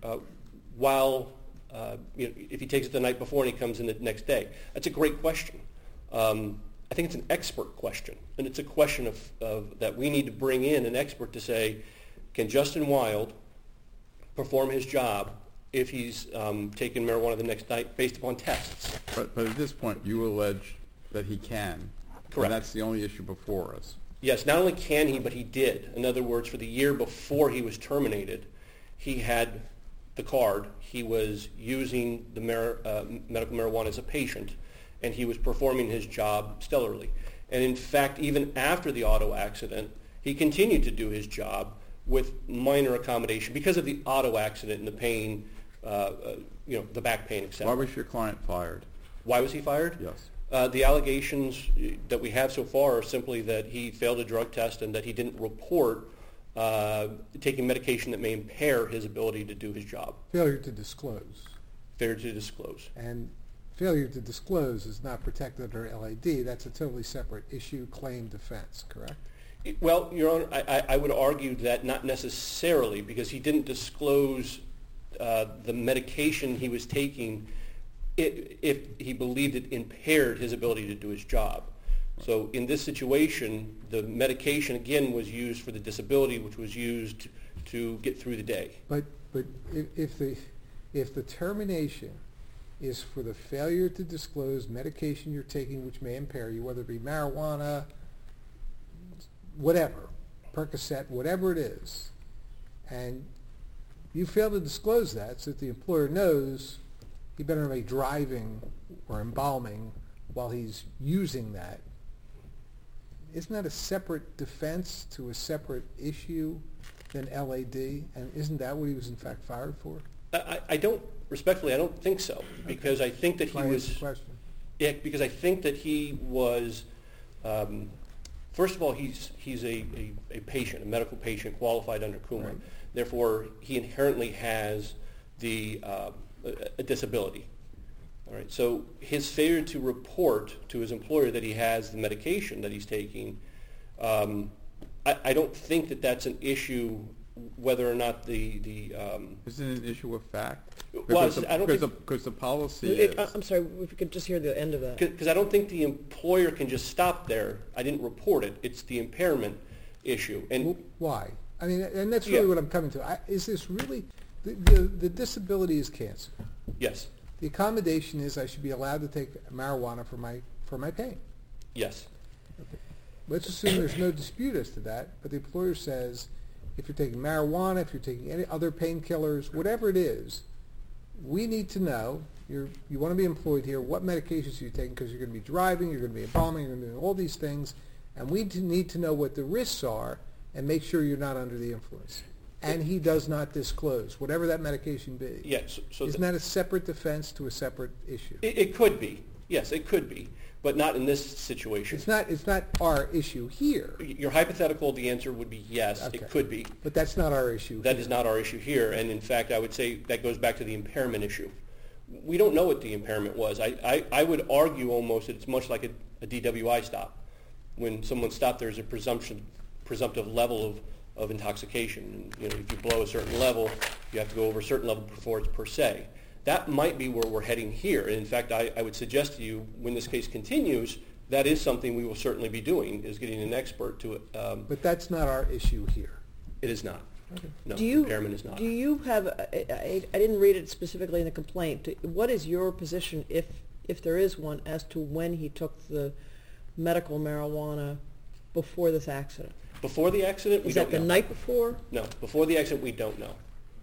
uh, while, uh, you know, if he takes it the night before and he comes in the next day? That's a great question. Um, I think it's an expert question, and it's a question of, of that we need to bring in an expert to say, can Justin Wild perform his job if he's um, taking marijuana the next night based upon tests? But, but at this point, you allege that he can. Correct. And that's the only issue before us. Yes, not only can he, but he did. In other words, for the year before he was terminated, he had the card. He was using the mar- uh, medical marijuana as a patient, and he was performing his job stellarly. And in fact, even after the auto accident, he continued to do his job with minor accommodation because of the auto accident and the pain, uh, uh, you know, the back pain, et cetera. Why was your client fired? Why was he fired? Yes. Uh, the allegations that we have so far are simply that he failed a drug test and that he didn't report uh, taking medication that may impair his ability to do his job. Failure to disclose. Failure to disclose. And failure to disclose is not protected under L A D. That's a totally separate issue, claim, defense, correct? It, well, Your Honor, I, I, I would argue that not necessarily, because he didn't disclose uh, the medication he was taking It, if he believed it impaired his ability to do his job. So in this situation, the medication, again, was used for the disability, which was used to get through the day. But but if, if the if the termination is for the failure to disclose medication you're taking which may impair you, whether it be marijuana, whatever, Percocet, whatever it is, and you fail to disclose that so that the employer knows he better not be driving or embalming while he's using that. Isn't that a separate defense to a separate issue than L A D? And isn't that what he was in fact fired for? I, I don't, respectfully, I don't think so, because I think that he Why was... ask the question? Yeah, because I think that he was, um, first of all, he's he's a, a, a patient, a medical patient qualified under Kuma. Right. Therefore, he inherently has the uh, a, a disability. All right. So his failure to report to his employer that he has the medication that he's taking, um, I, I don't think that that's an issue. Whether or not the the um, Isn't it an issue of fact? Well, Because the, I don't because think- the, because the policy It- is... I'm sorry, if we could just hear the end of that. Because I don't think the employer can just stop there. I didn't report it. It's the impairment issue. And Why? I mean, and that's really Yeah. what I'm coming to. I, is this really, the, the, the disability is cancer. yes, The accommodation is I should be allowed to take marijuana for my, for my pain. yes, Let's assume there's no dispute as to that, but the employer says, if you're taking marijuana, if you're taking any other painkillers, whatever it is, we need to know, you're, you want to be employed here, what medications you're taking, because you're going to be driving, you're going to be embalming, you're going to be doing all these things, and we need to know what the risks are and make sure you're not under the influence. And he does not disclose, whatever that medication be. yes. So Isn't th- that a separate defense to a separate issue? it, it could be. Yes, it could be, but not in this situation. It's not, it's not our issue here, Your hypothetical, the answer would be yes, Okay. it could be. but that's not our issue That here. is not our issue here. And in fact, I would say that goes back to the impairment issue. We don't know what the impairment was. I, I, I would argue almost that it's much like a, a D W I stop. When someone stopped, there's a presumption, presumptive level of, of intoxication. And, you know, if you blow a certain level, you have to go over a certain level before it's per se. That might be where we're heading here. And in fact, I, I would suggest to you, when this case continues, that is something we will certainly be doing, is getting an expert to it. Um, But that's not our issue here. it is not. No, Do you, impairment is not. do you have, I, I, I didn't read it specifically in the complaint, what is your position, if, if there is one, as to when he took the medical marijuana before this accident? Before the accident, we Is don't that the know. night before? No, before the accident, we don't know.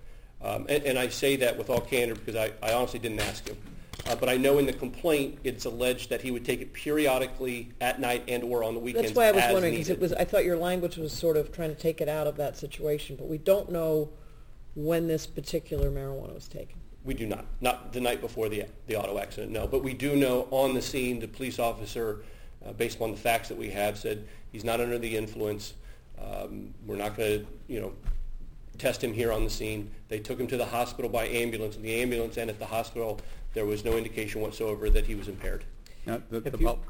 Um, and, and I say that with all candor because I, I honestly didn't ask him. Uh, but I know in the complaint it's alleged that he would take it periodically at night and or on the weekends That's why I was as wondering, because it needed. was, I thought your language was sort of trying to take it out of that situation, but we don't know when this particular marijuana was taken. We do not. Not the night before the, the auto accident, no. But we do know on the scene the police officer, uh, based upon the facts that we have, said he's not under the influence. Um, we're not going to, you know, test him here on the scene. They took him to the hospital by ambulance. In the ambulance and at the hospital, there was no indication whatsoever that he was impaired. Now, the, the Have you- pol-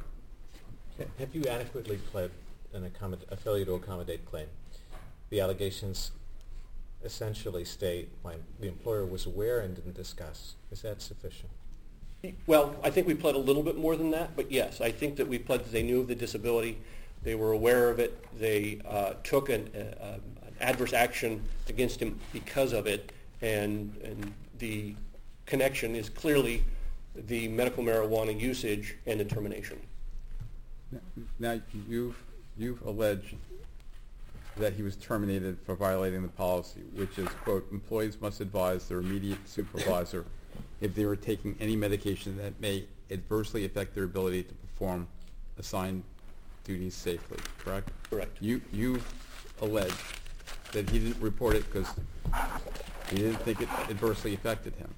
Have you adequately pled an accommod- a failure to accommodate claim? The allegations essentially state my, the employer was aware and didn't discuss. Is that sufficient? Well, I think we pled a little bit more than that, but yes, I think that we pled that they knew of the disability, they were aware of it, they uh, took an, uh, an adverse action against him because of it, and, and the connection is clearly the medical marijuana usage and the termination. Now, you've, you've alleged that he was terminated for violating the policy, which is, quote, employees must advise their immediate supervisor if they are taking any medication that may adversely affect their ability to perform assigned duties safely, correct? Correct. You, you've alleged that he didn't report it because he didn't think it adversely affected him.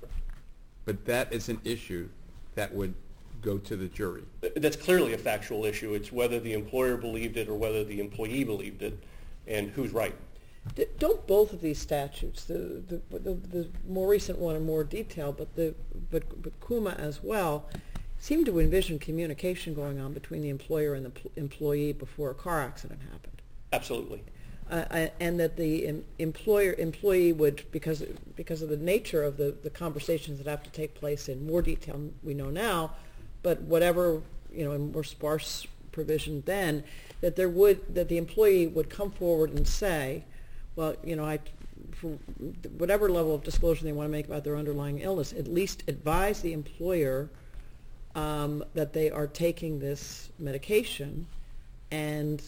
But that is an issue that would go to the jury. That's clearly a factual issue. It's whether the employer believed it or whether the employee believed it, and who's right. D- Don't both of these statutes, the, the, the, the more recent one in more detail, but the but, but Kuma as well, seem to envision communication going on between the employer and the pl- employee before a car accident happened. Absolutely. Uh, I- and that the em- employer employee would, because because of the nature of the, the conversations that have to take place in more detail than we know now, but whatever, you know, in more sparse provision then, that there would that the employee would come forward and say, well, you know, I, for whatever level of disclosure they want to make about their underlying illness, at least advise the employer um, that they are taking this medication, and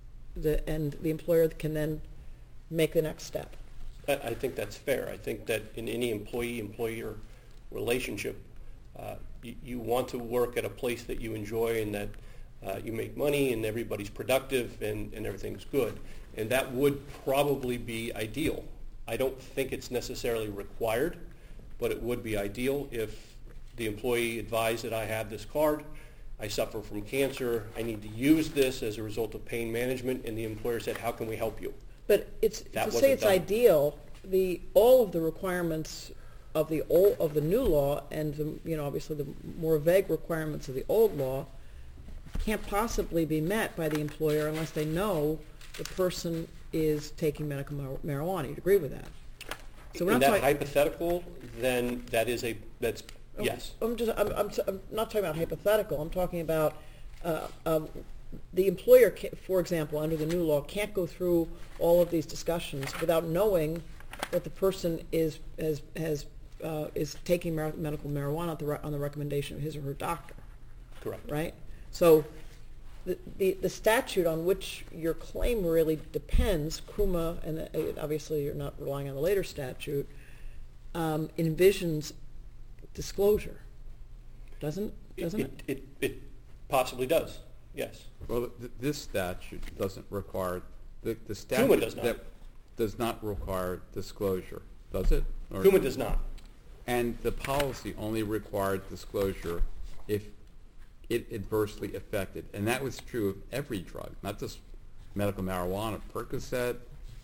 the and the employer can then make the next step. I, I think that's fair. I think that in any employee-employer relationship, uh, you, you want to work at a place that you enjoy and that uh, you make money and everybody's productive and, and everything's good. And that would probably be ideal. I don't think it's necessarily required, but it would be ideal if the employee advised that I have this card, I suffer from cancer, I need to use this as a result of pain management, and the employer said, how can we help you? But it's That to say wasn't it's done. ideal. The all of the requirements of the old of the new law and the, you know, obviously the more vague requirements of the old law can't possibly be met by the employer unless they know the person is taking medical mar- marijuana. You'd agree with that? So we're In not that talking. hypothetical, then that is a, that's, Oh, yes. I'm just, I'm, I'm, I'm not talking about hypothetical. I'm talking about uh, um, the employer, ca for example, under the new law, can't go through all of these discussions without knowing that the person is has, has uh, is taking mar- medical marijuana at the re- on the recommendation of his or her doctor. Correct. Right. So the, the the statute on which your claim really depends, Kuma, and uh, obviously you're not relying on the later statute, um, envisions disclosure, doesn't doesn't it? It, it, it possibly does, yes. Well, th- this statute doesn't require, the, the Kuma statute does not. that does not require disclosure, does it? Or- Kuma does not. And the policy only required disclosure if it adversely affected, and that was true of every drug, not just medical marijuana, Percocet,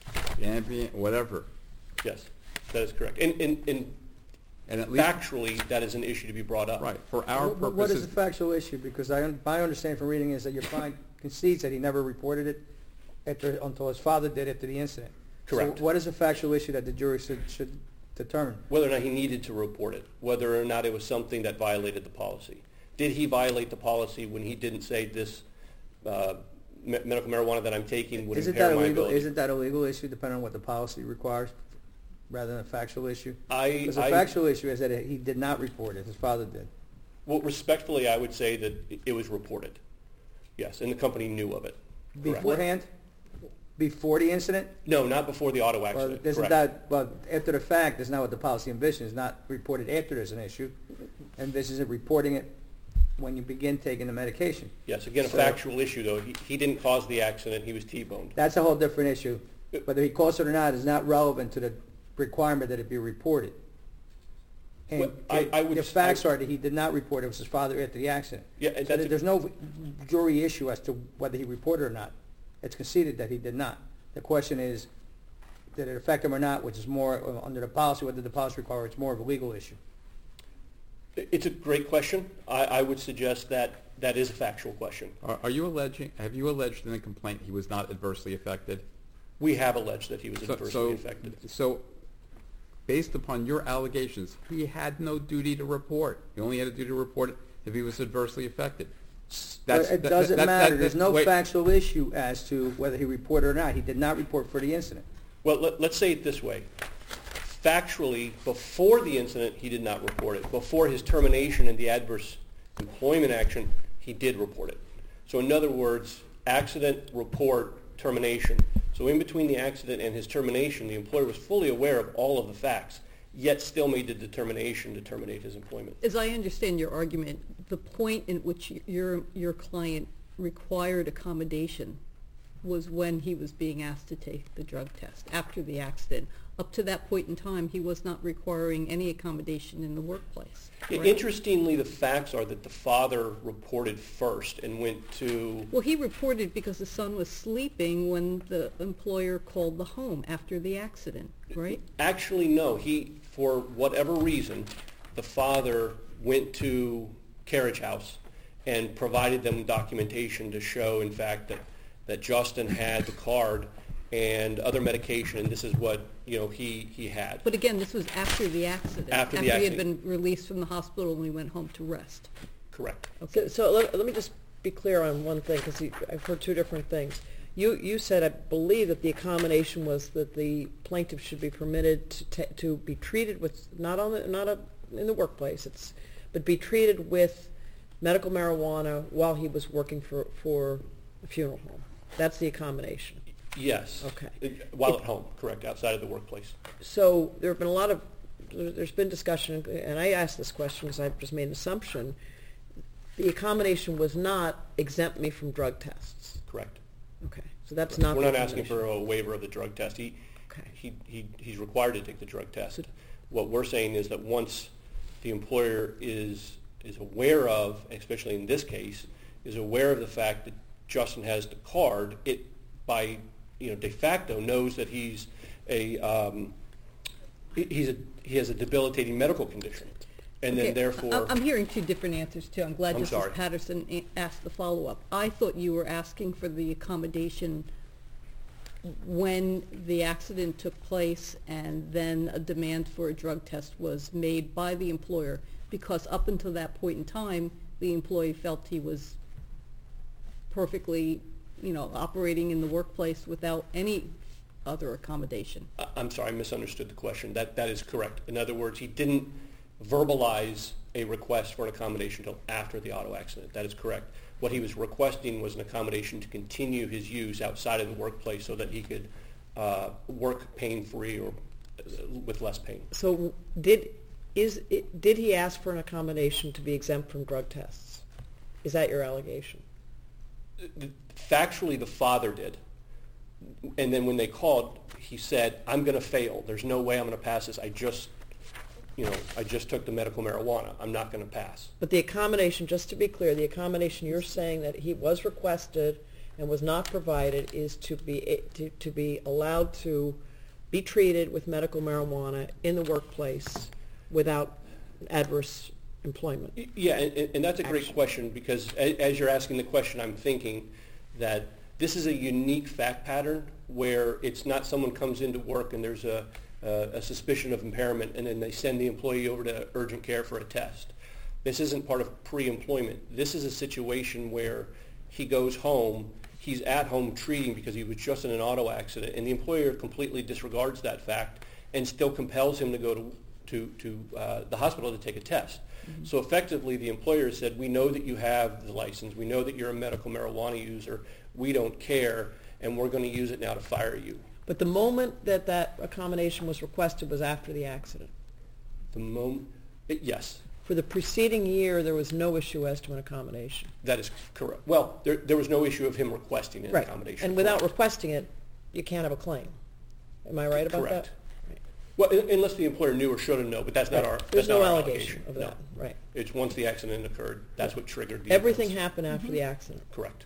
Ambien, whatever. Yes, that is correct. And, and, and And at least, factually, that is an issue to be brought up. right, for our What- What is purposes, the factual issue? Because I, un- my understanding from reading is that your client concedes that he never reported it after, until his father did after the incident. Correct. So what is the factual issue that the jury should, should determine? Whether or not he needed to report it, whether or not it was something that violated the policy. Did he violate the policy when he didn't say this uh, me- medical marijuana that I'm taking would Isn't impair that a my legal, ability? isn't that a legal issue depending on what the policy requires, rather than a factual issue? I, Because the I, factual issue is that he did not report it, his father did. well, respectfully, I would say that it- it was reported. Yes, and the company knew of it. Correct. Beforehand? Before the incident? No, not before the auto Well, accident. isn't Correct. that, well, after the fact, is not what the policy envisions, not reported after there's an issue. Envisions it reporting it when you begin taking the medication. Yes, again, a So- factual issue, though. He, he didn't cause the accident. He was T-boned. That's a whole different issue. Whether he caused it or not is not relevant to the requirement that it be reported. And Well, I- I would- the facts are that he did not report it, it was his father after the accident. Yeah, and So that's a- there's no jury issue as to whether he reported or not. It's conceded that he did not. The question is, did it affect him or not, which is more, uh, under the policy, whether the policy requires, it's more of a legal issue. It's a great question. I, I would suggest that that is a factual question. are, are you alleging, have you alleged in the complaint he was not adversely affected? We have alleged that he was So- adversely so- affected. So, based upon your allegations, he had no duty to report. He only had a duty to report if he was adversely affected. But it that- doesn't that- matter. that- There's no wait. factual issue as to whether he reported or not. He did not report for the incident. Well, let, let's say it this way. Factually, before the incident, he did not report it. Before his termination and the adverse employment action, he did report it. So in other words, accident, report, termination. So in between the accident and his termination, the employer was fully aware of all of the facts, yet still made the determination to terminate his employment. As I understand your argument, the point in which your, your client required accommodation was when he was being asked to take the drug test, after the accident. Up to that point in time, he was not requiring any accommodation in the workplace. correct? Interestingly, the facts are that the father reported first and went to... Well, he reported because the son was sleeping when the employer called the home after the accident, right? Actually, no. He, for whatever reason, the father went to Carriage House and provided them documentation to show, in fact, that, that Justin had the card and other medication, and this is what, you know, he, he had. But again, this was after the accident. After the After he had accident. been released from the hospital and he went home to rest. Correct. So, so let, let me just be clear on one thing, because I've heard two different things. You, you said, I believe, that the accommodation was that the plaintiff should be permitted to, ta- to be treated with, not on the, not a, in the workplace, it's, but be treated with medical marijuana while he was working for, for a funeral home. That's the accommodation. Yes. Okay. Uh, While at home, correct, outside of the workplace. So there have been a lot of, there- there's been discussion, and I asked this question because I've just made an assumption. The accommodation was not exempt me from drug tests. Correct. Okay, so that's not We're the not asking accommodation. for a waiver of the drug test. He, Okay. he, he, he's required to take the drug test. What we're saying is that once the employer is, is aware of, especially in this case, is aware of the fact that Justin has the card, it, by, you know, de facto knows that he's a, um, he- he's a, he has a debilitating medical condition. And Okay, then therefore... I- I'm hearing two different answers, too. I'm glad I'm Justice sorry. Patterson a- asked the follow-up. I thought you were asking for the accommodation when the accident took place and then a demand for a drug test was made by the employer, because up until that point in time, the employee felt he was perfectly, you know, operating in the workplace without any other accommodation. I- I'm sorry, I misunderstood the question. That, that is correct. In other words, he didn't verbalize a request for an accommodation until after the auto accident. That is correct. What he was requesting was an accommodation to continue his use outside of the workplace so that he could uh, work pain-free or uh, with less pain. So did, is, it- did he ask for an accommodation to be exempt from drug tests? Is that your allegation? Factually, the father did. And then when they called, he said, I'm going to fail. There's no way I'm going to pass this. I just, you know, I just took the medical marijuana. I'm not going to pass. But the accommodation, just to be clear, the accommodation you're saying that he was requested and was not provided is to be, a- to, to be allowed to be treated with medical marijuana in the workplace without adverse employment. Y- Yeah, and, and that's a great Action. question because a- as you're asking the question, I'm thinking that this is a unique fact pattern where it's not someone comes into work and there's a, a, a suspicion of impairment and then they send the employee over to urgent care for a test. This isn't part of pre-employment. This is a situation where he goes home, he's at home treating because he was just in an auto accident, and the employer completely disregards that fact and still compels him to go to, to, to uh, the hospital to take a test. Mm-hmm. So effectively, the employer said, we know that you have the license, we know that you're a medical marijuana user, we don't care, and we're going to use it now to fire you. But the moment that that accommodation was requested was after the accident. The moment, yes, For the preceding year, there was no issue as to an accommodation. that is correct. Well, there, there was no issue of him requesting an Right. accommodation. And without correct. requesting it, you can't have a claim. Am I right about Correct. that? Right. Well, un- unless the employer knew or should have known, but that's not Right. our, There's that's not no our allegation of No. that, right. It's once the accident occurred, that's what triggered the Everything offense. happened after the accident. Correct.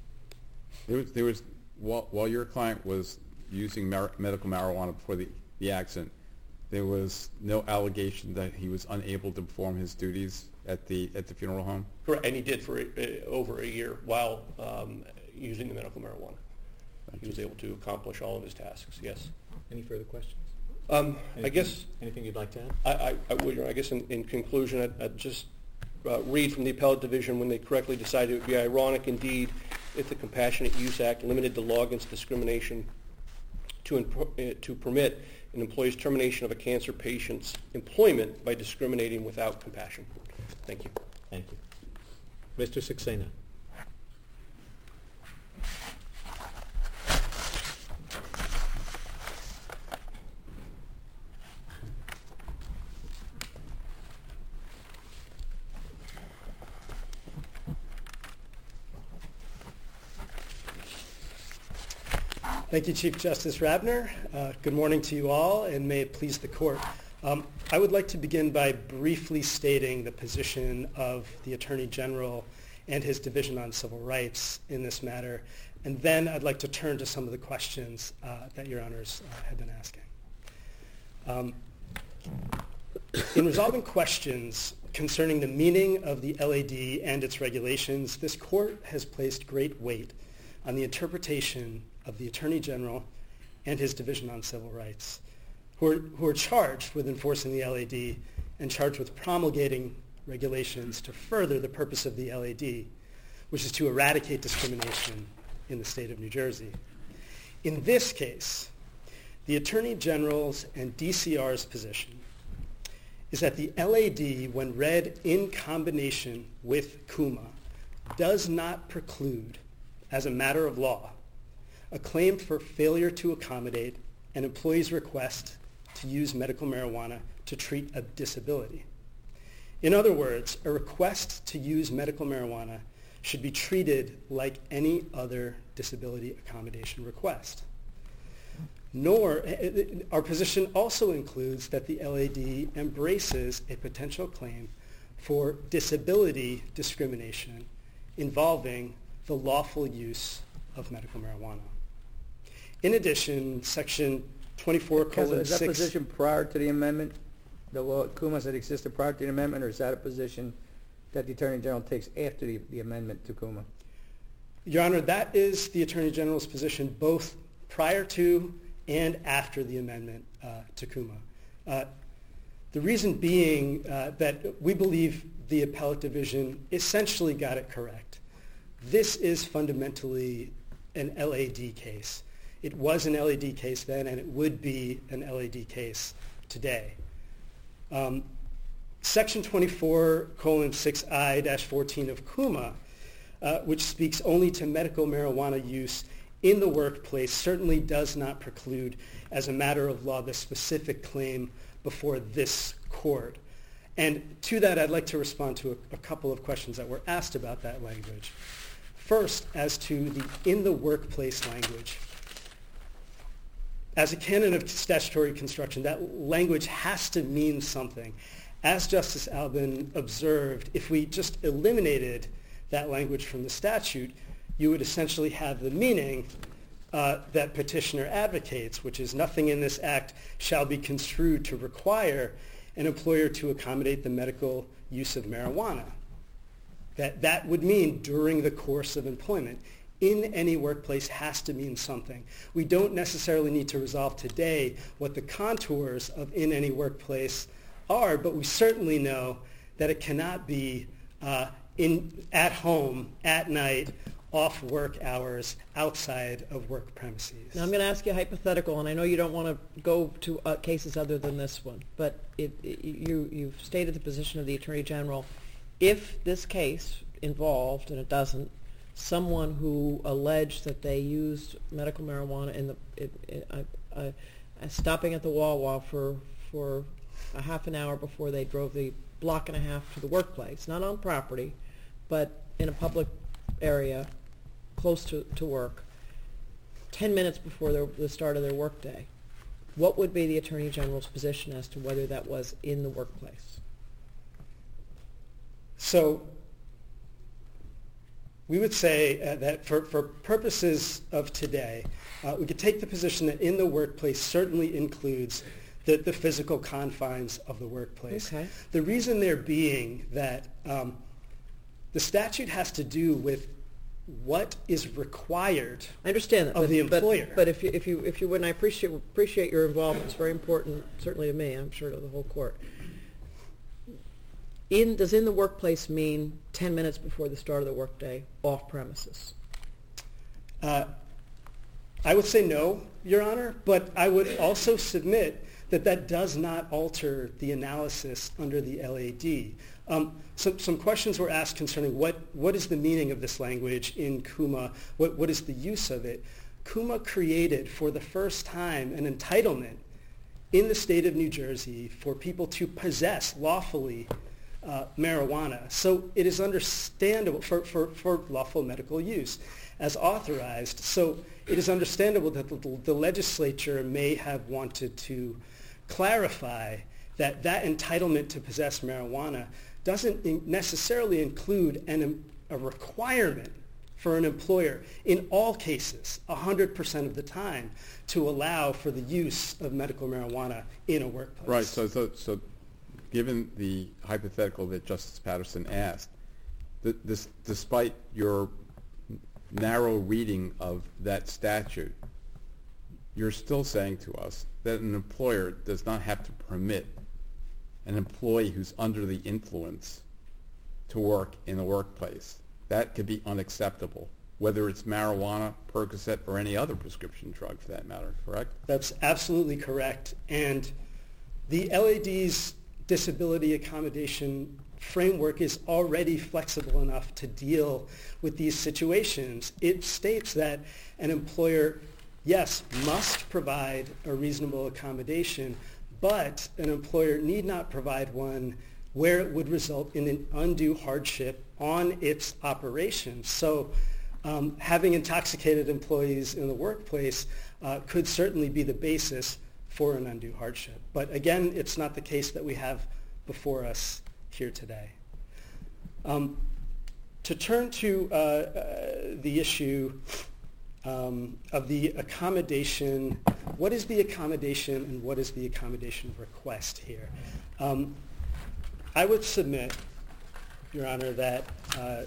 There was, there was while, while your client was using mar- medical marijuana before the, the accident, there was no allegation that he was unable to perform his duties at the at the funeral home? Correct, and he did for uh, over a year while um, using the medical marijuana. he was able to accomplish all of his tasks, yes. Any further questions? Um, I Anything- guess Anything you'd like to add? I, I, I would, I guess in, in conclusion, I'd, I'd just uh, read from the appellate division when they correctly decided it would be ironic indeed if the Compassionate Use Act limited the law against discrimination to, imp- uh, to permit an employee's termination of a cancer patient's employment by discriminating without compassion. Thank you. Thank you. Mister Saxena. Thank you, Chief Justice Rabner. Uh, good morning to you all, and may it please the court. Um, I would like to begin by briefly stating the position of the Attorney General and his Division on Civil Rights in this matter, and then I'd like to turn to some of the questions uh, that your honors uh, have been asking. Um, in resolving questions concerning the meaning of the L A D and its regulations, this court has placed great weight on the interpretation of the Attorney General and his Division on Civil Rights, who are, who are charged with enforcing the L A D and charged with promulgating regulations to further the purpose of the L A D, which is to eradicate discrimination in the state of New Jersey. In this case, the Attorney General's and D C R's position is that the L A D, when read in combination with C U M A, does not preclude, as a matter of law, a claim for failure to accommodate an employee's request to use medical marijuana to treat a disability. In other words, a request to use medical marijuana should be treated like any other disability accommodation request. Nor, our position also includes that the L A D embraces a potential claim for disability discrimination involving the lawful use of medical marijuana. In addition, Section twenty-four colon Is that six... position prior to the amendment? The law, C U M A that existed prior to the amendment, or is that a position that the Attorney General takes after the, the amendment to C U M A? Your Honor, that is the Attorney General's position both prior to and after the amendment uh, to C U M A. Uh, the reason being uh, that we believe the appellate division essentially got it correct. This is fundamentally an L A D case. It was an L A D case then, and it would be an L A D case today. Um, Section twenty-four colon six I dash fourteen of C U M A, uh, which speaks only to medical marijuana use in the workplace, certainly does not preclude, as a matter of law, the specific claim before this court. And to that, I'd like to respond to a, a couple of questions that were asked about that language. First, as to the in the workplace language. As a canon of statutory construction, that language has to mean something. As Justice Albin observed, if we just eliminated that language from the statute, you would essentially have the meaning uh, that petitioner advocates, which is nothing in this act shall be construed to require an employer to accommodate the medical use of marijuana. That that would mean during the course of employment. In any workplace has to mean something. We don't necessarily need to resolve today what the contours of in any workplace are, but we certainly know that it cannot be uh, in at home, at night, off work hours, outside of work premises. Now, I'm going to ask you a hypothetical, and I know you don't want to go to uh, cases other than this one, but it, it, you, you've stated the position of the Attorney General. If this case involved, and it doesn't, someone who alleged that they used medical marijuana in the it, it, uh, uh, stopping at the Wawa for for a half an hour before they drove the block and a half to the workplace, not on property, but in a public area close to, to work, ten minutes before their, the start of their workday, what would be the Attorney General's position as to whether that was in the workplace? So we would say uh, that for, for purposes of today, uh, we could take the position that in the workplace certainly includes the, the physical confines of the workplace. Okay. The reason there being that um, the statute has to do with what is required I understand that, of but, the but- employer. But if you, if you, if you would, and I appreciate, appreciate your involvement, it's very important, certainly to me, I'm sure to the whole court. In, does in the workplace mean ten minutes before the start of the workday, off premises? Uh, I would say no, Your Honor, but I would also submit that that does not alter the analysis under the L A D. Um, some, some questions were asked concerning what, what is the meaning of this language in CUMA, what, what is the use of it. CUMA created for the first time an entitlement in the state of New Jersey for people to possess lawfully uh, marijuana. So it is understandable for, for, for lawful medical use as authorized. So it is understandable that the, the legislature may have wanted to clarify that that entitlement to possess marijuana doesn't in necessarily include an, a requirement for an employer in all cases, one hundred percent of the time, to allow for the use of medical marijuana in a workplace. Right, so, so, so given the hypothetical that Justice Patterson asked, th- this, despite your narrow reading of that statute, you're still saying to us that an employer does not have to permit an employee who's under the influence to work in the workplace. That could be unacceptable, whether it's marijuana, Percocet, or any other prescription drug for that matter, correct? That's absolutely correct. And the L A D's disability accommodation framework is already flexible enough to deal with these situations. It states that an employer, yes, must provide a reasonable accommodation, but an employer need not provide one where it would result in an undue hardship on its operations. So um, having intoxicated employees in the workplace uh, could certainly be the basis for an undue hardship. But again, it's not the case that we have before us here today. Um, to turn to uh, uh, the issue um, of the accommodation, what is the accommodation and what is the accommodation request here? Um, I would submit, Your Honor, that uh,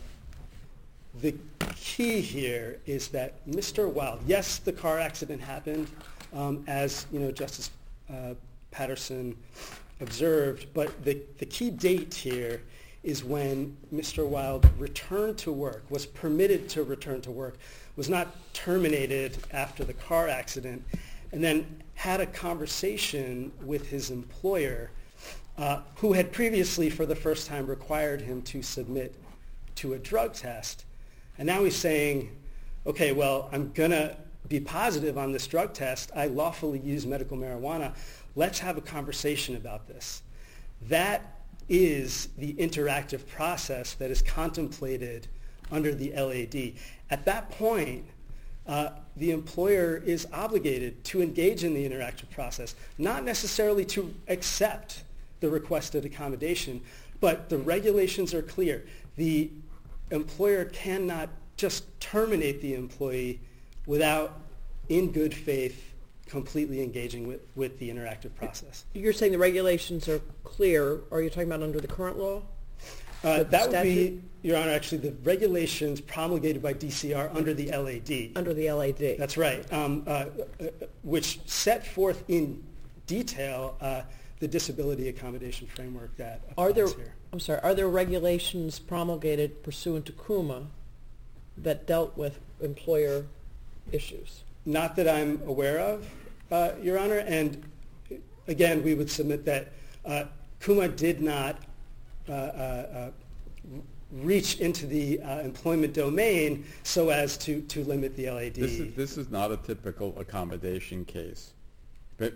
the key here is that Mister Wild, yes, the car accident happened, um, as you know, Justice uh, Patterson observed, but the, the key date here is when Mister Wild returned to work, was permitted to return to work, was not terminated after the car accident, and then had a conversation with his employer, uh, who had previously for the first time required him to submit to a drug test. And now he's saying, okay, well, I'm going to be positive on this drug test. I lawfully use medical marijuana. Let's have a conversation about this. That is the interactive process that is contemplated under the L A D. At that point, uh, the employer is obligated to engage in the interactive process, not necessarily to accept the requested accommodation, but the regulations are clear. The employer cannot just terminate the employee without, in good faith, completely engaging with, with the interactive process. You're saying the regulations are clear. Are you talking about under the current law? Uh, The that would be, statute? Your Honor, actually the regulations promulgated by D C R under the L A D. Under the L A D. That's right, um, uh, uh, which set forth in detail uh, the disability accommodation framework that Are there, applies here. I'm sorry, are there regulations promulgated pursuant to CUMA that dealt with employer issues? Not that I'm aware of, uh, Your Honor, and again, we would submit that uh, CUMA did not uh, uh, uh, reach into the uh, employment domain so as to, to limit the L A D. This is, this is not a typical accommodation case. But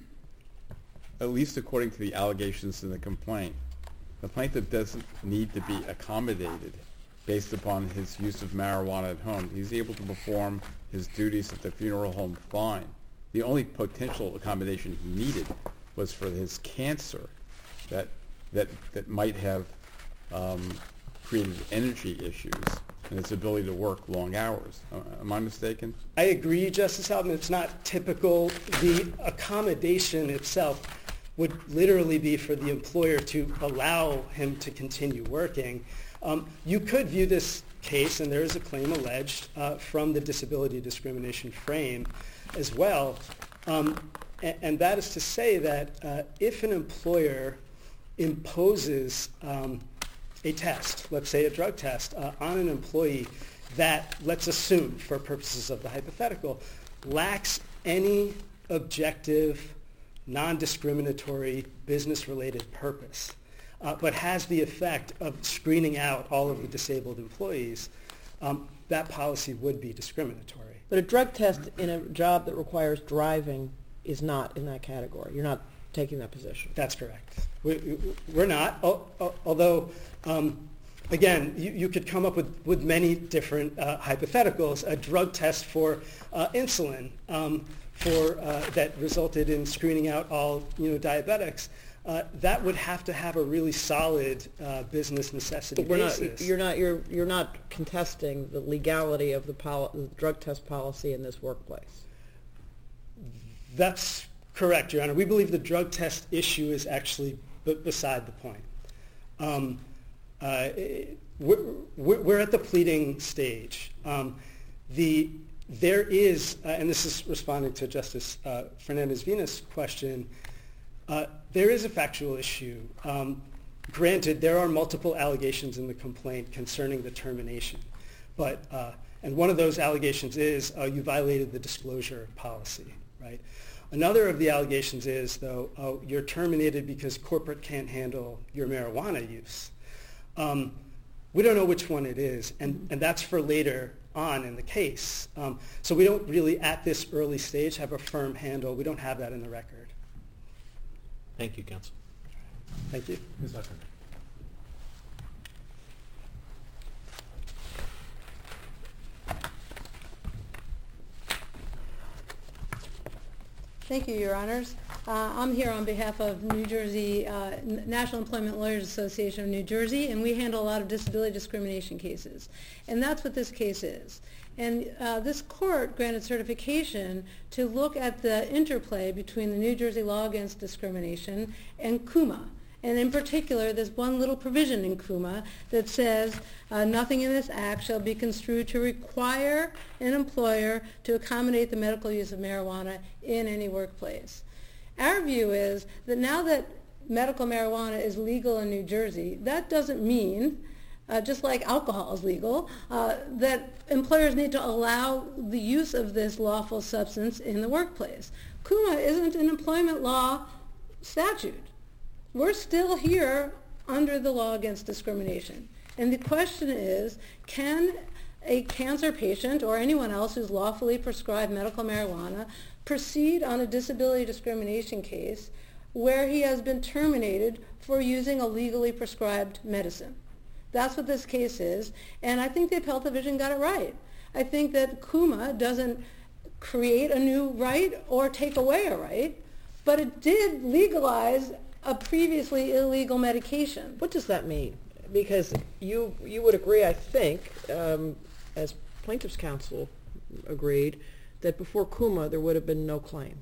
at least according to the allegations in the complaint, the plaintiff doesn't need to be accommodated based upon his use of marijuana at home. He's able to perform his duties at the funeral home fine. The only potential accommodation he needed was for his cancer that that that might have um, created energy issues and his ability to work long hours. Uh, am I mistaken? I agree, Justice Haldeman. It's not typical. The accommodation itself would literally be for the employer to allow him to continue working. Um, you could view this case, and there is a claim alleged uh, from the disability discrimination frame as well. Um, and, and that is to say that uh, if an employer imposes um, a test, let's say a drug test, uh, on an employee that, let's assume for purposes of the hypothetical, lacks any objective, non-discriminatory, business-related purpose, uh, but has the effect of screening out all of the disabled employees, um, that policy would be discriminatory. But a drug test in a job that requires driving is not in that category. You're not taking that position. That's correct. We, we're not, although, um, again, you, you could come up with, with many different uh, hypotheticals. A drug test for uh, insulin um, for uh, that resulted in screening out all you know diabetics. Uh, that would have to have a really solid uh, business necessity But we're basis. not, you're not you're you're not contesting the legality of the, poli- the drug test policy in this workplace. That's correct, Your Honor. We believe the drug test issue is actually b- beside the point. Um, uh, we're, we're at the pleading stage. Um, the there is, uh, and this is responding to Justice uh, Fernandez-Vinas' question. Uh, there is a factual issue. Um, granted, there are multiple allegations in the complaint concerning the termination, but uh, and one of those allegations is uh, you violated the disclosure policy, right? Another of the allegations is, though, uh, you're terminated because corporate can't handle your marijuana use. Um, we don't know which one it is, and, and that's for later on in the case. Um, so we don't really, at this early stage, have a firm handle. We don't have that in the record. Thank you, counsel. Thank you. Miz Huffman. Thank you, Your Honors. Uh, I'm here on behalf of New Jersey, uh, National Employment Lawyers Association of New Jersey, and we handle a lot of disability discrimination cases. And that's what this case is. And uh, this court granted certification to look at the interplay between the New Jersey law against discrimination and C U M A. And in particular, there's one little provision in C U M A that says, uh, nothing in this act shall be construed to require an employer to accommodate the medical use of marijuana in any workplace. Our view is that now that medical marijuana is legal in New Jersey, that doesn't mean, uh, just like alcohol is legal, uh, that employers need to allow the use of this lawful substance in the workplace. C U M A isn't an employment law statute. We're still here under the law against discrimination. And the question is, can a cancer patient or anyone else who's lawfully prescribed medical marijuana proceed on a disability discrimination case where he has been terminated for using a legally prescribed medicine? That's what this case is, and I think the appellate division got it right. I think that C U M A doesn't create a new right or take away a right, but it did legalize a previously illegal medication. What does that mean? Because you you would agree, I think, um, as plaintiff's counsel agreed, that before C U M A there would have been no claim.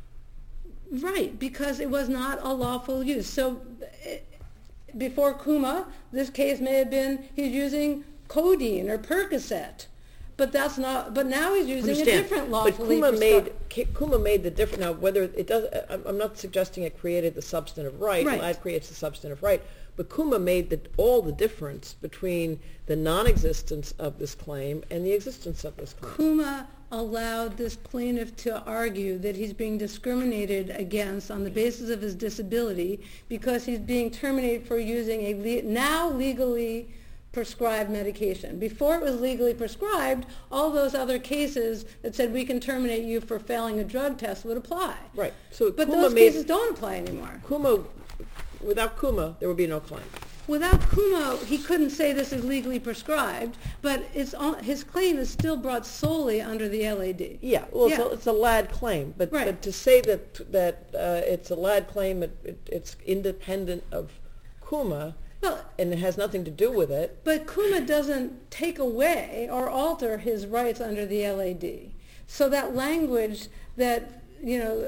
Right, because it was not a lawful use. So it, before C U M A, this case may have been he's using codeine or Percocet, but that's not. But now he's using Understand. a different lawfully But C U M A prescribed. made C U M A made the difference. Now, whether it does, I'm I'm not suggesting it created the substantive right. Right. It creates the substantive right. But C U M A made the, all the difference between the non-existence of this claim and the existence of this claim. C U M A allowed this plaintiff to argue that he's being discriminated against on the basis of his disability because he's being terminated for using a le- now legally prescribed medication. Before it was legally prescribed, all those other cases that said we can terminate you for failing a drug test would apply. Right. So But C U M A those made, cases don't apply anymore. C U M A, without C U M A, there would be no claim. Without C U M A, he couldn't say this is legally prescribed, but it's all, his claim is still brought solely under the L A D. Yeah, well, Yeah. It's, a, it's a lad claim, but, Right. but to say that that uh, it's a lad claim, it, it, it's independent of C U M A, Well, and it has nothing to do with it. But C U M A doesn't take away or alter his rights under the L A D. So that language that, you know,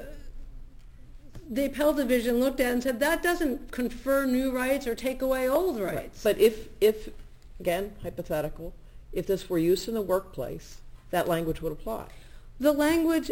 the appellate division looked at and said that doesn't confer new rights or take away old rights. But if, if again, hypothetical, if this were use in the workplace, that language would apply. The language,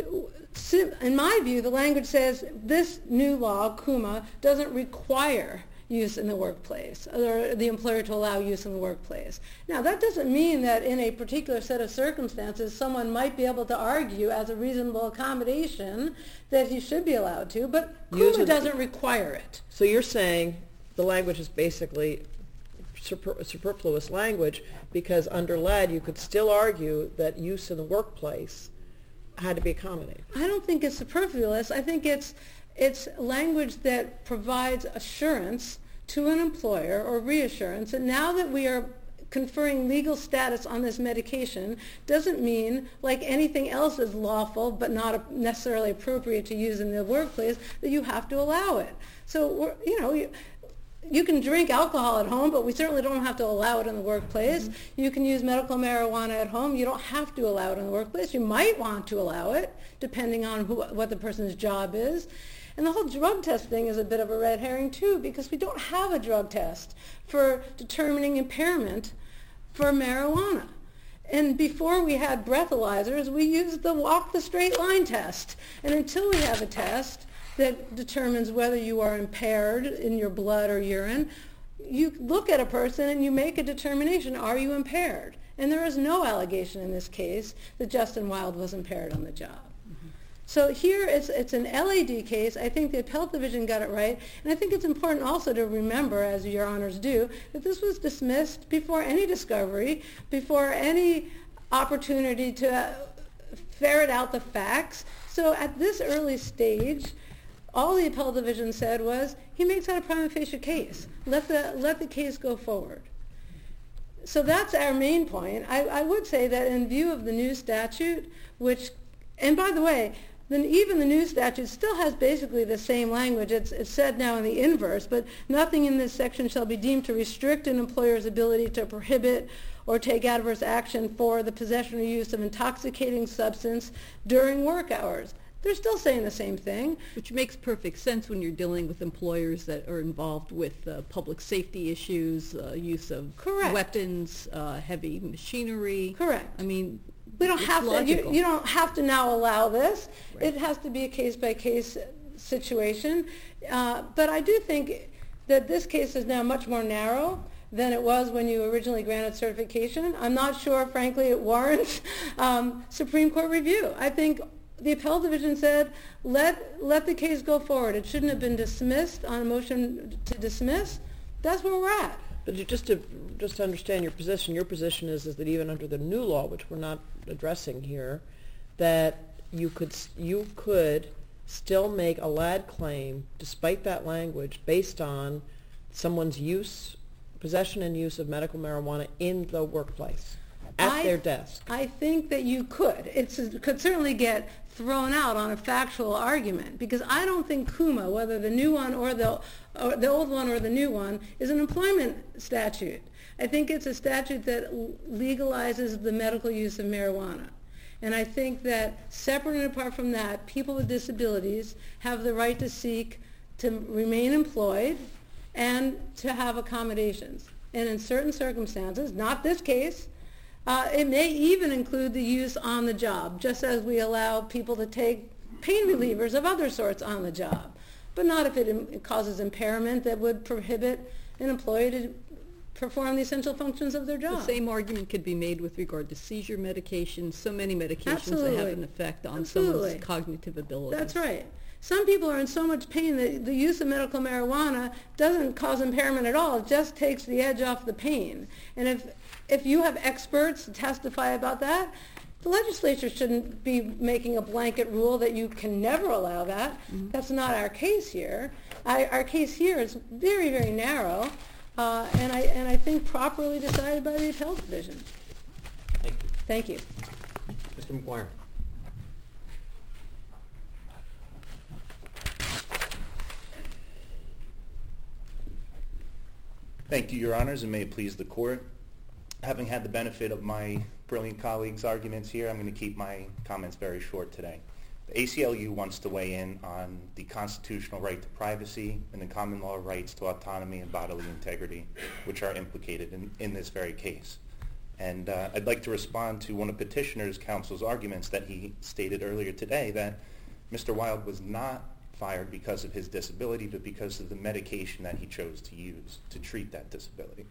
in my view, the language says this new law, CUMA, doesn't require use in the workplace, or the employer to allow use in the workplace. Now, that doesn't mean that in a particular set of circumstances, someone might be able to argue as a reasonable accommodation that he should be allowed to, but Use CUMA of- doesn't require it. So you're saying the language is basically super, superfluous language because under L A D you could still argue that use in the workplace had to be accommodated. I don't think it's superfluous. I think it's it's language that provides assurance to an employer or reassurance that now that we are conferring legal status on this medication doesn't mean, like anything else is lawful but not necessarily appropriate to use in the workplace, that you have to allow it. So, we're, you know, you, you can drink alcohol at home, but we certainly don't have to allow it in the workplace. Mm-hmm. You can use medical marijuana at home. You don't have to allow it in the workplace. You might want to allow it, depending on who, what the person's job is. And the whole drug test thing is a bit of a red herring, too, because we don't have a drug test for determining impairment for marijuana. And before we had breathalyzers, we used the walk the straight line test. And until we have a test that determines whether you are impaired in your blood or urine, you look at a person and you make a determination, are you impaired? And there is no allegation in this case that Justin Wild was impaired on the job. So here it's, it's an L A D case. I think the appellate division got it right. And I think it's important also to remember, as your honors do, that this was dismissed before any discovery, before any opportunity to uh, ferret out the facts. So at this early stage, all the appellate division said was, he makes out a prima facie case. Let the, let the case go forward. So that's our main point. I, I would say that in view of the new statute, which, and by the way, then even the new statute still has basically the same language. It's, it's said now in the inverse, but nothing in this section shall be deemed to restrict an employer's ability to prohibit or take adverse action for the possession or use of intoxicating substance during work hours. They're still saying the same thing. Which makes perfect sense when you're dealing with employers that are involved with uh, public safety issues, uh, use of Correct. weapons, uh, heavy machinery. Correct. I mean, We don't it's have logical. to. You, you don't have to now allow this. Right. It has to be a case by case situation. Uh, but I do think that this case is now much more narrow than it was when you originally granted certification. I'm not sure, frankly, it warrants um, Supreme Court review. I think the appellate division said, let let the case go forward. It shouldn't have been dismissed on a motion to dismiss. That's where we're at. But you- just to just to understand your position, your position is, is that even under the new law, which we're not addressing here, that you could s- you could still make a L A D claim despite that language based on someone's use, possession and use of medical marijuana in the workplace at I- their desk. I think that you could. It's, it could certainly get thrown out on a factual argument because I don't think CUMA, whether the new one or the or the old one or the new one, is an employment statute. I think it's a statute that legalizes the medical use of marijuana. And I think that separate and apart from that, people with disabilities have the right to seek to remain employed and to have accommodations. And in certain circumstances, not this case, Uh, it may even include the use on the job, just as we allow people to take pain relievers of other sorts on the job, but not if it, im- it causes impairment that would prohibit an employee to perform the essential functions of their job. The same argument could be made with regard to seizure medications, so many medications that Absolutely. have an effect on Absolutely. someone's cognitive abilities. That's right. Some people are in so much pain that the use of medical marijuana doesn't cause impairment at all. It just takes the edge off the pain. And if if you have experts to testify about that, the legislature shouldn't be making a blanket rule that you can never allow that. Mm-hmm. That's not our case here. I, our case here is very, very narrow, uh, and I and I think properly decided by the appellate division. Thank you. Thank you. Mister McGuire. Thank you, Your Honors, and may it please the Court. Having had the benefit of my brilliant colleagues' arguments here, I'm going to keep my comments very short today. The A C L U wants to weigh in on the constitutional right to privacy and the common law rights to autonomy and bodily integrity, which are implicated in, in this very case. And uh, I'd like to respond to one of Petitioner's counsel's arguments that he stated earlier today, that Mister Wild was not fired because of his disability, but because of the medication that he chose to use to treat that disability.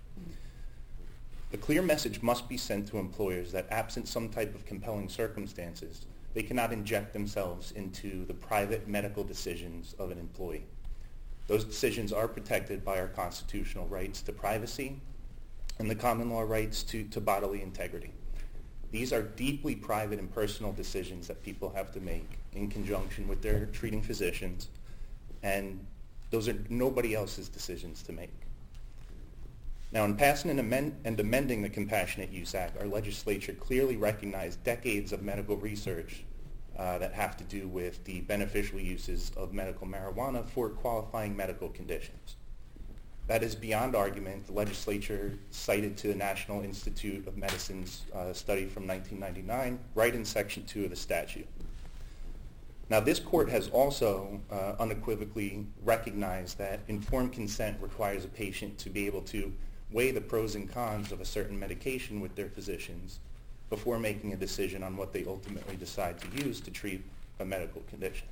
The clear message must be sent to employers that absent some type of compelling circumstances, they cannot inject themselves into the private medical decisions of an employee. Those decisions are protected by our constitutional rights to privacy and the common law rights to, to bodily integrity. These are deeply private and personal decisions that people have to make in conjunction with their treating physicians, and those are nobody else's decisions to make. Now, in passing and, amend- and amending the Compassionate Use Act, our legislature clearly recognized decades of medical research uh, that have to do with the beneficial uses of medical marijuana for qualifying medical conditions. That is beyond argument. The legislature cited to the National Institute of Medicine's uh, study from nineteen ninety-nine, right in Section two of the statute. Now, this court has also uh, unequivocally recognized that informed consent requires a patient to be able to weigh the pros and cons of a certain medication with their physicians before making a decision on what they ultimately decide to use to treat a medical condition.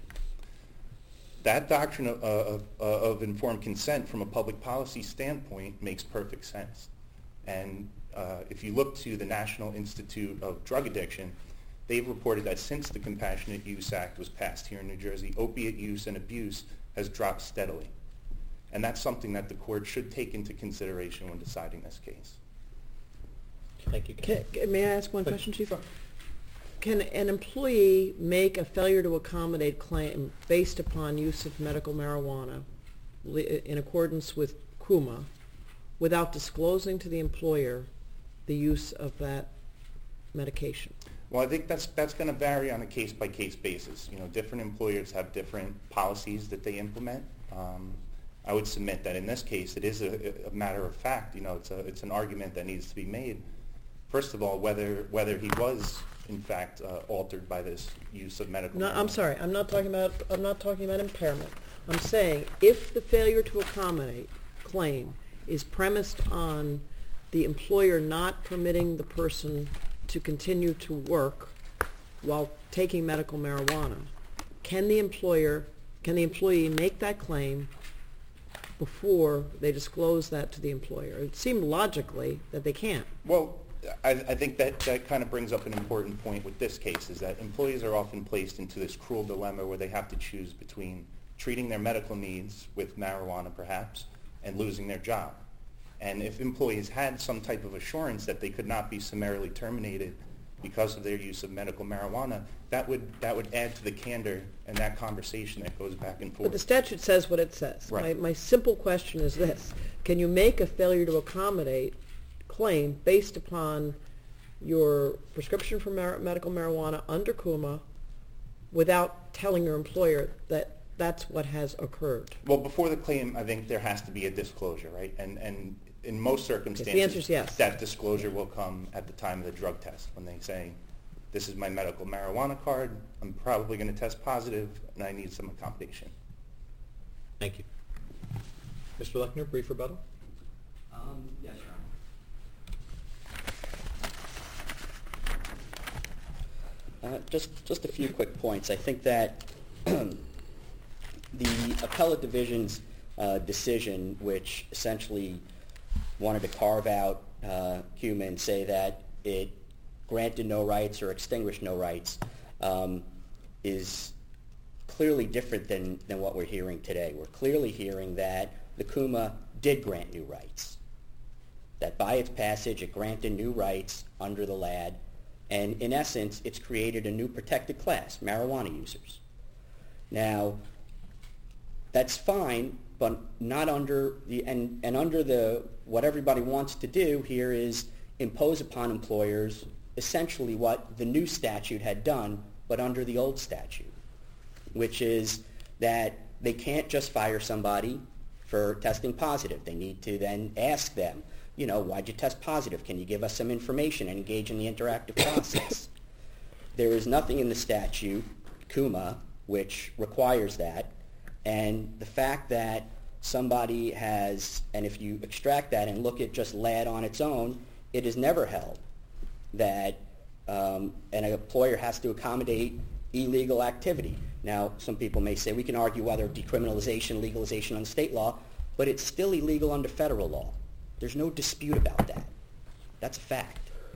That doctrine of, of, of informed consent from a public policy standpoint makes perfect sense. And uh, if you look to the National Institute of Drug Addiction, they've reported that since the Compassionate Use Act was passed here in New Jersey, opiate use and abuse has dropped steadily. And that's something that the court should take into consideration when deciding this case. Thank you. Can, may I ask one question, Chief? Can an employee make a failure to accommodate claim based upon use of medical marijuana li- in accordance with C U M A without disclosing to the employer the use of that medication? Well, I think that's that's going to vary on a case-by-case basis. You know, different employers have different policies that they implement. Um, I would submit that in this case, it is a, a matter of fact. You know, it's a it's an argument that needs to be made. First of all, whether whether he was in fact uh, altered by this use of medical No, marijuana. I'm sorry. I'm not talking about. I'm not talking about impairment. I'm saying if the failure to accommodate claim is premised on the employer not permitting the person to continue to work while taking medical marijuana, can the employer, can the employee make that claim before they disclose that to the employer? It seemed logically that they can't. Well, I, I think that, that kind of brings up an important point with this case, is that employees are often placed into this cruel dilemma where they have to choose between treating their medical needs with marijuana perhaps and losing their job. And if employees had some type of assurance that they could not be summarily terminated because of their use of medical marijuana, that would that would add to the candor and that conversation that goes back and forth. But the statute says what it says. Right. My, my simple question is this. Can you make a failure to accommodate claim based upon your prescription for mar- medical marijuana under C U M A without telling your employer that that's what has occurred? Well, before the claim, I think there has to be a disclosure, right? And and in most circumstances, the answer is yes. That disclosure will come at the time of the drug test when they say, this is my medical marijuana card, I'm probably going to test positive, and I need some accommodation. Thank you. Mister Lechner, brief rebuttal? Um, yes, Your Honor. Uh, just, just a few quick points. I think that the appellate division's uh, decision, which essentially wanted to carve out uh, C U M A and say that it granted no rights or extinguished no rights, um, is clearly different than, than what we're hearing today. We're clearly hearing that the C U M A did grant new rights, that by its passage it granted new rights under the L A D, and in essence it's created a new protected class, marijuana users. Now, that's fine, but not under the, and, and under the, what everybody wants to do here is impose upon employers essentially what the new statute had done, but under the old statute, which is that they can't just fire somebody for testing positive. They need to then ask them, you know, why'd you test positive? Can you give us some information and engage in the interactive process? There is nothing in the statute, C U M A, which requires that. And the fact that somebody has, and if you extract that and look at just L A D on its own, it is never held that um, an employer has to accommodate illegal activity. Now, some people may say we can argue whether decriminalization, legalization on state law, but it's still illegal under federal law. There's no dispute about that. That's a fact.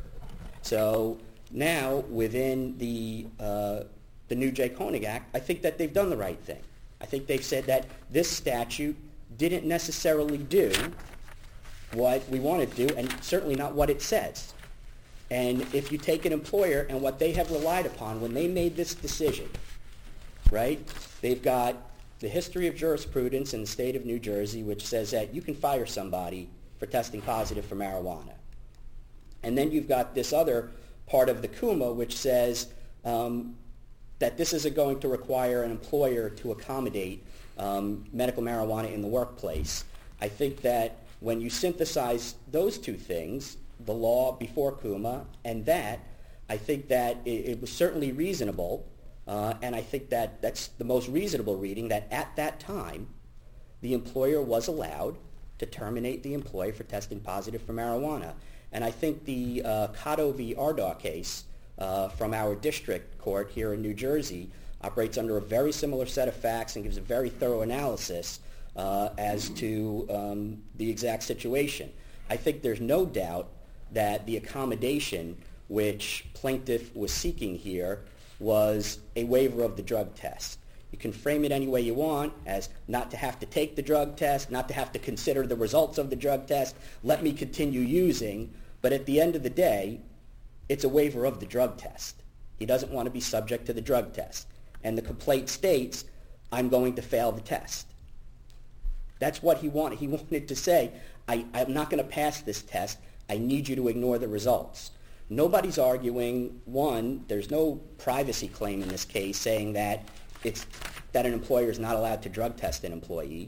So now, within the uh, the new Jay Koenig Act, I think that they've done the right thing. I think they've said that this statute didn't necessarily do what we want it to do, and certainly not what it says. And if you take an employer and what they have relied upon when they made this decision, right, they've got the history of jurisprudence in the state of New Jersey, which says that you can fire somebody for testing positive for marijuana. And then you've got this other part of the C U M A, which says um, that this isn't going to require an employer to accommodate um, medical marijuana in the workplace. I think that when you synthesize those two things, the law before C U M A and that, I think that it, it was certainly reasonable, uh, and I think that that's the most reasonable reading, that at that time, the employer was allowed to terminate the employee for testing positive for marijuana. And I think the uh, Cotto v. Ardagh case uh, from our district court here in New Jersey operates under a very similar set of facts and gives a very thorough analysis uh, as to um, the exact situation. I think there's no doubt that the accommodation which plaintiff was seeking here was a waiver of the drug test. You can frame it any way you want, as not to have to take the drug test, not to have to consider the results of the drug test, let me continue using, but at the end of the day, it's a waiver of the drug test. He doesn't want to be subject to the drug test. And the complaint states, I'm going to fail the test. That's what he wanted. He wanted to say, I, I'm not going to pass this test. I need you to ignore the results. Nobody's arguing, one, there's no privacy claim in this case saying that it's that an employer is not allowed to drug test an employee.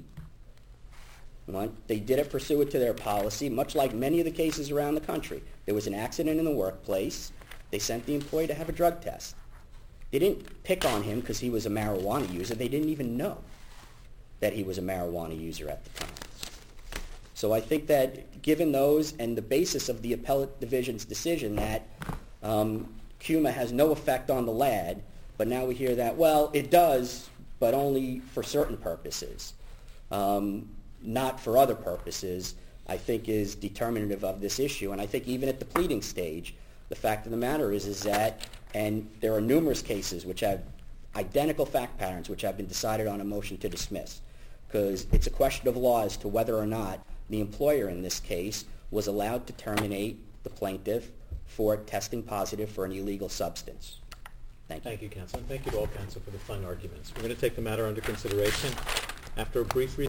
One, they did it pursuant to their policy, much like many of the cases around the country. There was an accident in the workplace. They sent the employee to have a drug test. They didn't pick on him because he was a marijuana user. They didn't even know that he was a marijuana user at the time. So I think that given those and the basis of the appellate division's decision that um, C U M A has no effect on the L A D, but now we hear that, well, it does, but only for certain purposes, um, not for other purposes, I think is determinative of this issue. And I think even at the pleading stage, the fact of the matter is, is that, and there are numerous cases which have identical fact patterns which have been decided on a motion to dismiss, because it's a question of law as to whether or not the employer in this case was allowed to terminate the plaintiff for testing positive for an illegal substance. Thank you. Thank you, counsel. And thank you to all counsel for the fine arguments. We're going to take the matter under consideration. After a brief